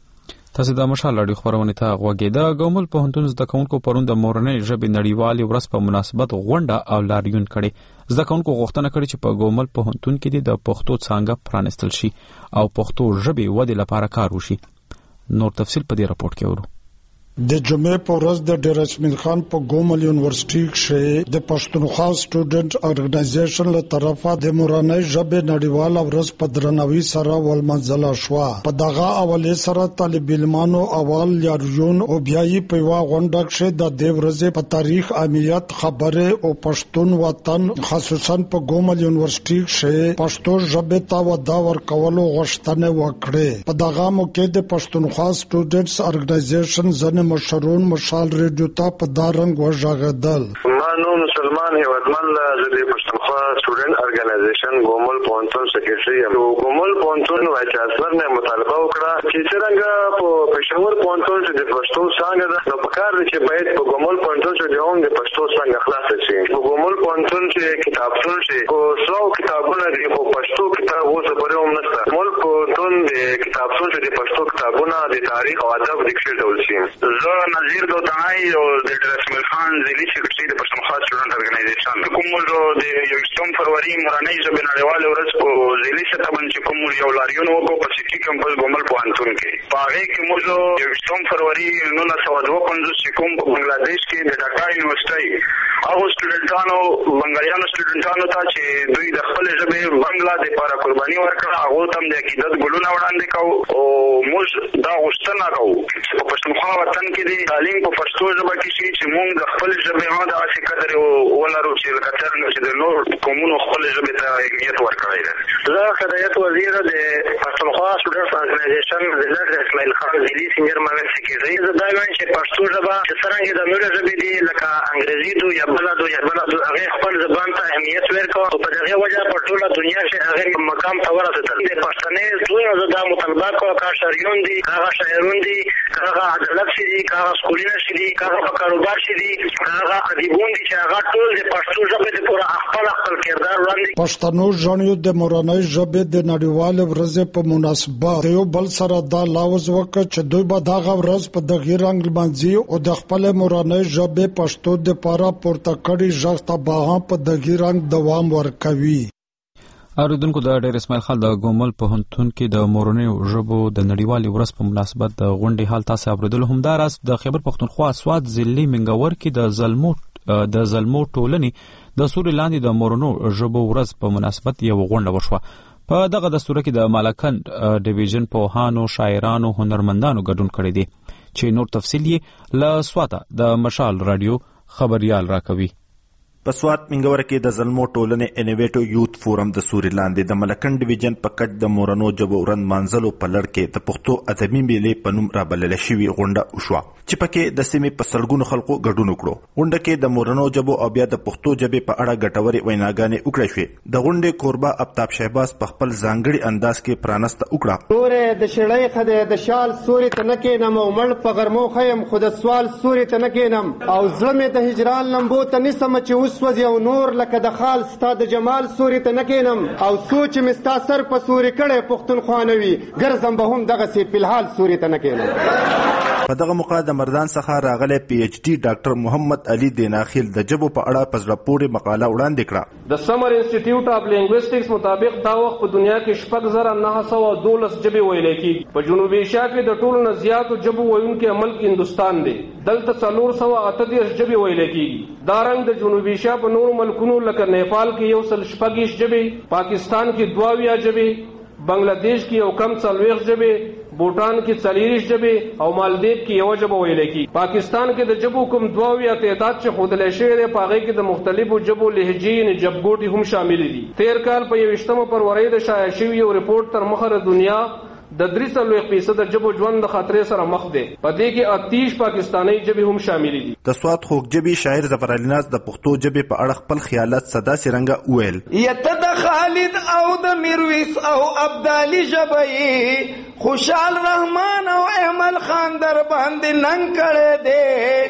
تاسو د مشال اړیو خبرونه ته غوږی د ګومل پوهنتون زده کوونکو پرون د مورنۍ ژبې نړیوالې ورځ په مناسبت غونډه او لاریون کړي. زده کوونکو غوښتنه کړې چې په ګومل پوهنتون کې د پښتو څانګه پرانستل شي او پښتو ژبې ودې لپاره کار وشي. نور تفصیل په دې راپورټ کې ورو. د جمعې په ورځ د ډیر اسمین خان په ګومل یونیورسيټي کې د پښتونخوا سټوډنټ ارګنایزیشن له طرفه د مورنۍ ژبې نړیواله ورځ په درناوي سره ولمنځله شوه. په دغه اولې سره طالب علمانو اول لاریون او بیايي په یوه غونډه کې د دې ورځې په تاریخ اهمیت خبره او پښتون وطن خصوصا په ګومل یونیورسيټي کې پښتو ژبې ته وده ورکولو غوښتنه وکړه. په دغه موقع د پښتونخوا سټوډنټس ارګنایزیشن ځنه مشرون مشال ریډیو ته په دارنګ وژغدل. مانو مسلمان هیوادمن د پښتونخوا سټوډنټ ارګنایزیشن ګومل پوهنتون سکرټري یم. ګومل پوهنتون وایس چانسلر نه مطالبه وکړه چې څنګه په پېښور پوهنتون کې د پښتو څنګه د نو پکار دي چې باید په ګومل پوهنتون کې د هم د پښتو څنګه خلاص شي. په ګومل پوهنتون کې کتابتون شي او څو کتابونه دي په پښتو کتاب اوس پرې هم نشته. ګومل پوهنتون د کتابتون کې د پښتو کتابونه د تاریخ او ادب د کښې ډول شي. زه نظیر دوتای او د رسمل خان ځلي سکرټري د پښتونخوا سټوډنټ ارګنایزیشن کوم د یوشتم فروری مورنۍ ژبې نړیواله ورځ په ځلي سطح باندې کوم یو لاریون وکړو په سټي کمپس ګومل پوهنتون کې. په هغه کې موږ یوشتم فروری نولس سوه دوه پنځوس چې کوم په بنگلاديش کې د ډاکا یونیورسيټي هغه سټوډنټانو بنگالیانو سټوډنټانو ته چې دوی د خپل ژبې بنگلا د لپاره قرباني ورکړه هغه تم د عقیدت ګلونه وړاندې کوو او موږ دا غوښتنه کوو چې په پښتونخوا وطن کې د تعلیم په پښتو ژبه کې شي چې موږ د خپل ژبې هم داسې قدر ولرو چې لکه څرنګه چې د نور قومونو خپل ژبې ته اهمیت ورکړی دی. زه هدایت وزیر د پښتونخوا سټوډنټس ارګنایزیشن وزیر اسماعیل خان ځلي سینیر ماویل سکرټري. زه دا وایم چې پښتو ژبه چې څرنګه د نورو ژبې دي لکه انګریزي دو یا بله دو یا بله دو هغې خپل زبان ته اهمیت ورکړه او په دغې وجه په ټوله دنیا کې هغې مقام ته ورسېدل. د پښتنې زړونه زه دا مطالبه کوم که شاعرون دي که هغه شاعرون دي که هغه عدالت شي دي که هغه سکولونه شي دي که هغه په کاروبار شي دي که هغه ادیبون دي چې هغه ټول د پښتو ژبې دپاره خپل خپل کردار وړاندې. پښتنو ژڼیو د مورنۍ ژبې د نړیوالې ورځې په مناسبت د یو بل سره دا لاوز وکړ چې دوی به دغه ورځ په دغه رنګ لمانځي او د خپل مورنۍ ژبې پښتو دپاره پورته کړي غږ ته به هم په دغه رنګ دوام ورکوي. اوریدونکو د ډیر اسماعیل خان د ګومل پوهنتون کې د مورنۍ ژبو د نړیوالې ورځ په مناسبت د غونډې حال تاسو اوریدل. همداراز د خیبر پښتونخوا سواد ضلعي منګور کې د زلمو د زلمو ټولنې د سوري لاندې د مورنو ژبو ورځ په مناسبت یو غونډه وشوه. په دغه دستور کې د مالکند ډیویژن پوهانو شاعرانو هنرمندانو ګډون کړی دی چې نور تفصیل یې له سواته د مشال رادیو خبريال راکوي. په سوات منګور کې د زلمو ټولنې انیویټو یوت فورم د سوري لاندې د ملکن ډیویژن په کچ د مورنو ژبو ورځ مانځلو په لړ کې د پښتو ادبي میلې په نوم رابلل شوې غونډه وشوه چې پکې د سیمې په سلګونو خلکو ګډون وکړو. غونډه کې د مورنو ژبو او بیا د پښتو ژبې په اړه ګټورې ویناګانې وکړې شوې. د غونډې کوربه آفتاب شهباز په خپل ځانګړي انداز کې پرانسته وکړه. نور د شړۍ خدای د شال سوري ته نه کېنم او مړ په غرمو خیم خو د سوال سوري ته نه کېنم او زړه مې د هجران لمبو ته نیسم چې وسوځي او نور لکه د خال ستا د جمال سوري ته نه کېنم او سوچ مې ستا سر په سوري کړی پښتونخوا نه وي ګرځم به هم دغسې فلحال سوري ته نه کېنم. په دغه موقع د مردان څخه راغلی پی ایچ ډي ډاکټر محمد علي دیناخیل د ژبو په اړه په زړه پورې مقاله وړاندې کړه. د سمر انسټیټیوټ اف لینګویسټکس مطابق دا وخت په دنیا کې شپږ زره نهه سوه دولس ژبې ویلی کېږي. په جنوبي ایشیا کې د ټولو نه زیاتو ژبو ویونکی ملک هندوستان دی. دلته څلور سوه اته دېرش ژبې ویلی کېږي. دا رنګ د جنوبي ایشیا په نورو ملکونو لکه نیپال کې یو سل شپږ ژبې، پاکستان کې دوه اویا ژبې، بنگلاديش کې یو کم څلوېښت ژبې، بوټان کې څلېرویشت ژبې او مالدیو کې یوه ژبه ویلی کېږي. پاکستان کې د ژبو کوم دوه اویا تعداد چې ښودلی شوی دی په هغې کې د مختلفو ژبو لهجې یعنې ژبګوټې هم شاملې دي. تېر کال په یوویشتمه فروری د شایع شوي یو رپورټ تر مخه د دنیا د درې څلوېښت فیصده ژبو ژوند د خطرې سره مخ دی. په دې کې اتیش پاکستاني ژبې هم شاملې دي. د سوات خوږژبي شاعر ظفر علي ناز د پښتو ژبې په اړه خپل خیالات سداسې رنګه وویل. یته د خالد او د میرویس او ابدالي ژبه یې خوشحال رحمان او احمد خان در باندې ننګ کړی دی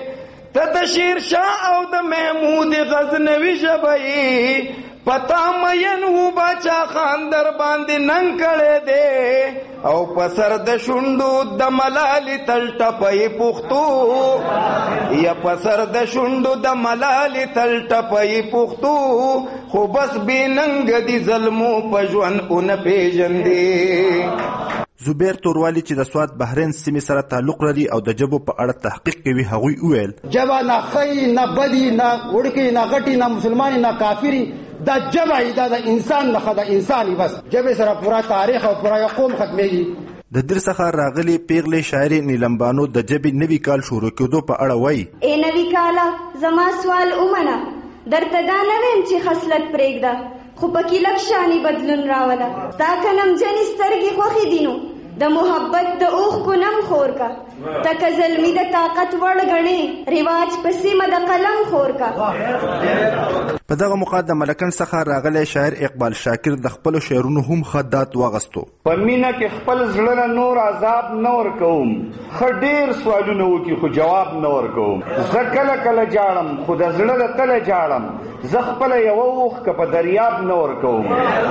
ته د شیر شاه او د محمود غزنوي ژبه پتا مین هو باچا خان در باندې ننګ کړي دے او پسر د شوندو د ملالي تل ټپي پختو یا پسر د شوندو د ملالي تل ټپي پختو خو بس به ننګ دي ظلمو پجوان اون پیژندې. زبیر توروالی چې د سواد بحرین سیمې سره تعلق لري او د جبو په اړه تحقیق کوي هغوی وویل جبا نه خی نه بدی نه وړکی نه غټی نه مسلمانی نه کافری دا جبا دا د انسان نه خدا انساني بس جبه سره پورا تاریخ او پورا قوم ختميږي. د در څخه راغلي پیغلې شاعري نیلمبانو د جبې نوي کال شروع کېدو په اړه وایي اے نوي کالا زما سوال اومنه درته دا نه ویم چې خصلت پرېږده خو پکې لږ شانې بدلون راوله تا کنم جنې سترګې خوښې دي نو د محبت د اوښکو نم خور کا تکه زلمی د طاقت وړ غړې رواج په سیمه د قلم خور کا. په دغه موقع د ملکن څخه راغلی شاعر اقبال شاکر د خپلو شعرونو هم خدات واغستو. په مینه کې خپل زړه نه نور عذاب نه ورکوم ښه ډېر سوالونه وکړي خو جواب نه ورکوم زه کله کله جاړم خو د زړه د تله جاړم زه خپله یوه اوښکه په دریاب نه ورکوم.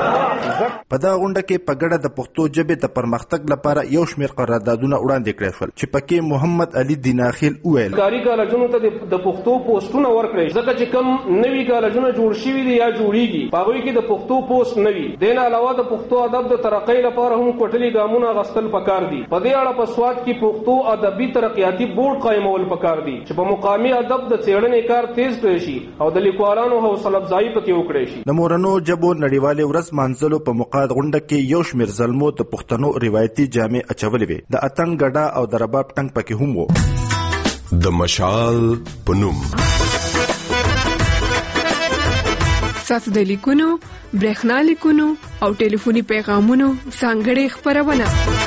په دغه غونډه کې په ګډه د پښتو ژبې د پرمختګ لپاره یو شمېر قراردادونه وړاندې کړای شول چې پکې محمد علي دیناخیل وویل کاري کالجونو ته د پښتو پوسټونه ورکړئ ځکه چې کوم نوي کالجونه جوړ شوي دي یا جوړیږي په هغوی کې د پښتو پوسټ نه وي. دې نه علاوه د پښتو ادب د ترقۍ لپاره هم کوټلي ګامونه اخیستل پکار دي. په دې اړه په سواد کې پښتو ادبي ترقیاتي بورډ قایمول پکار دي چې په مقامي ادب د څېړنې کار تیز کړی شي او د لیکوالانو حوصله افزایي پکې وکړی شي. د مورنو ژبو نړیوالې ورځ مانځلو په موقع غونډه کې یو شمېر زلمو د پښتنو روایتي جامې اچولې وې. د اتڼ ګډا او د رباب ټنګ پکې هم و. د مشال په نوم ستاسو د لیکونو، برېښنا لیکونو او ټلیفوني پیغامونو ځانګړې خپرونه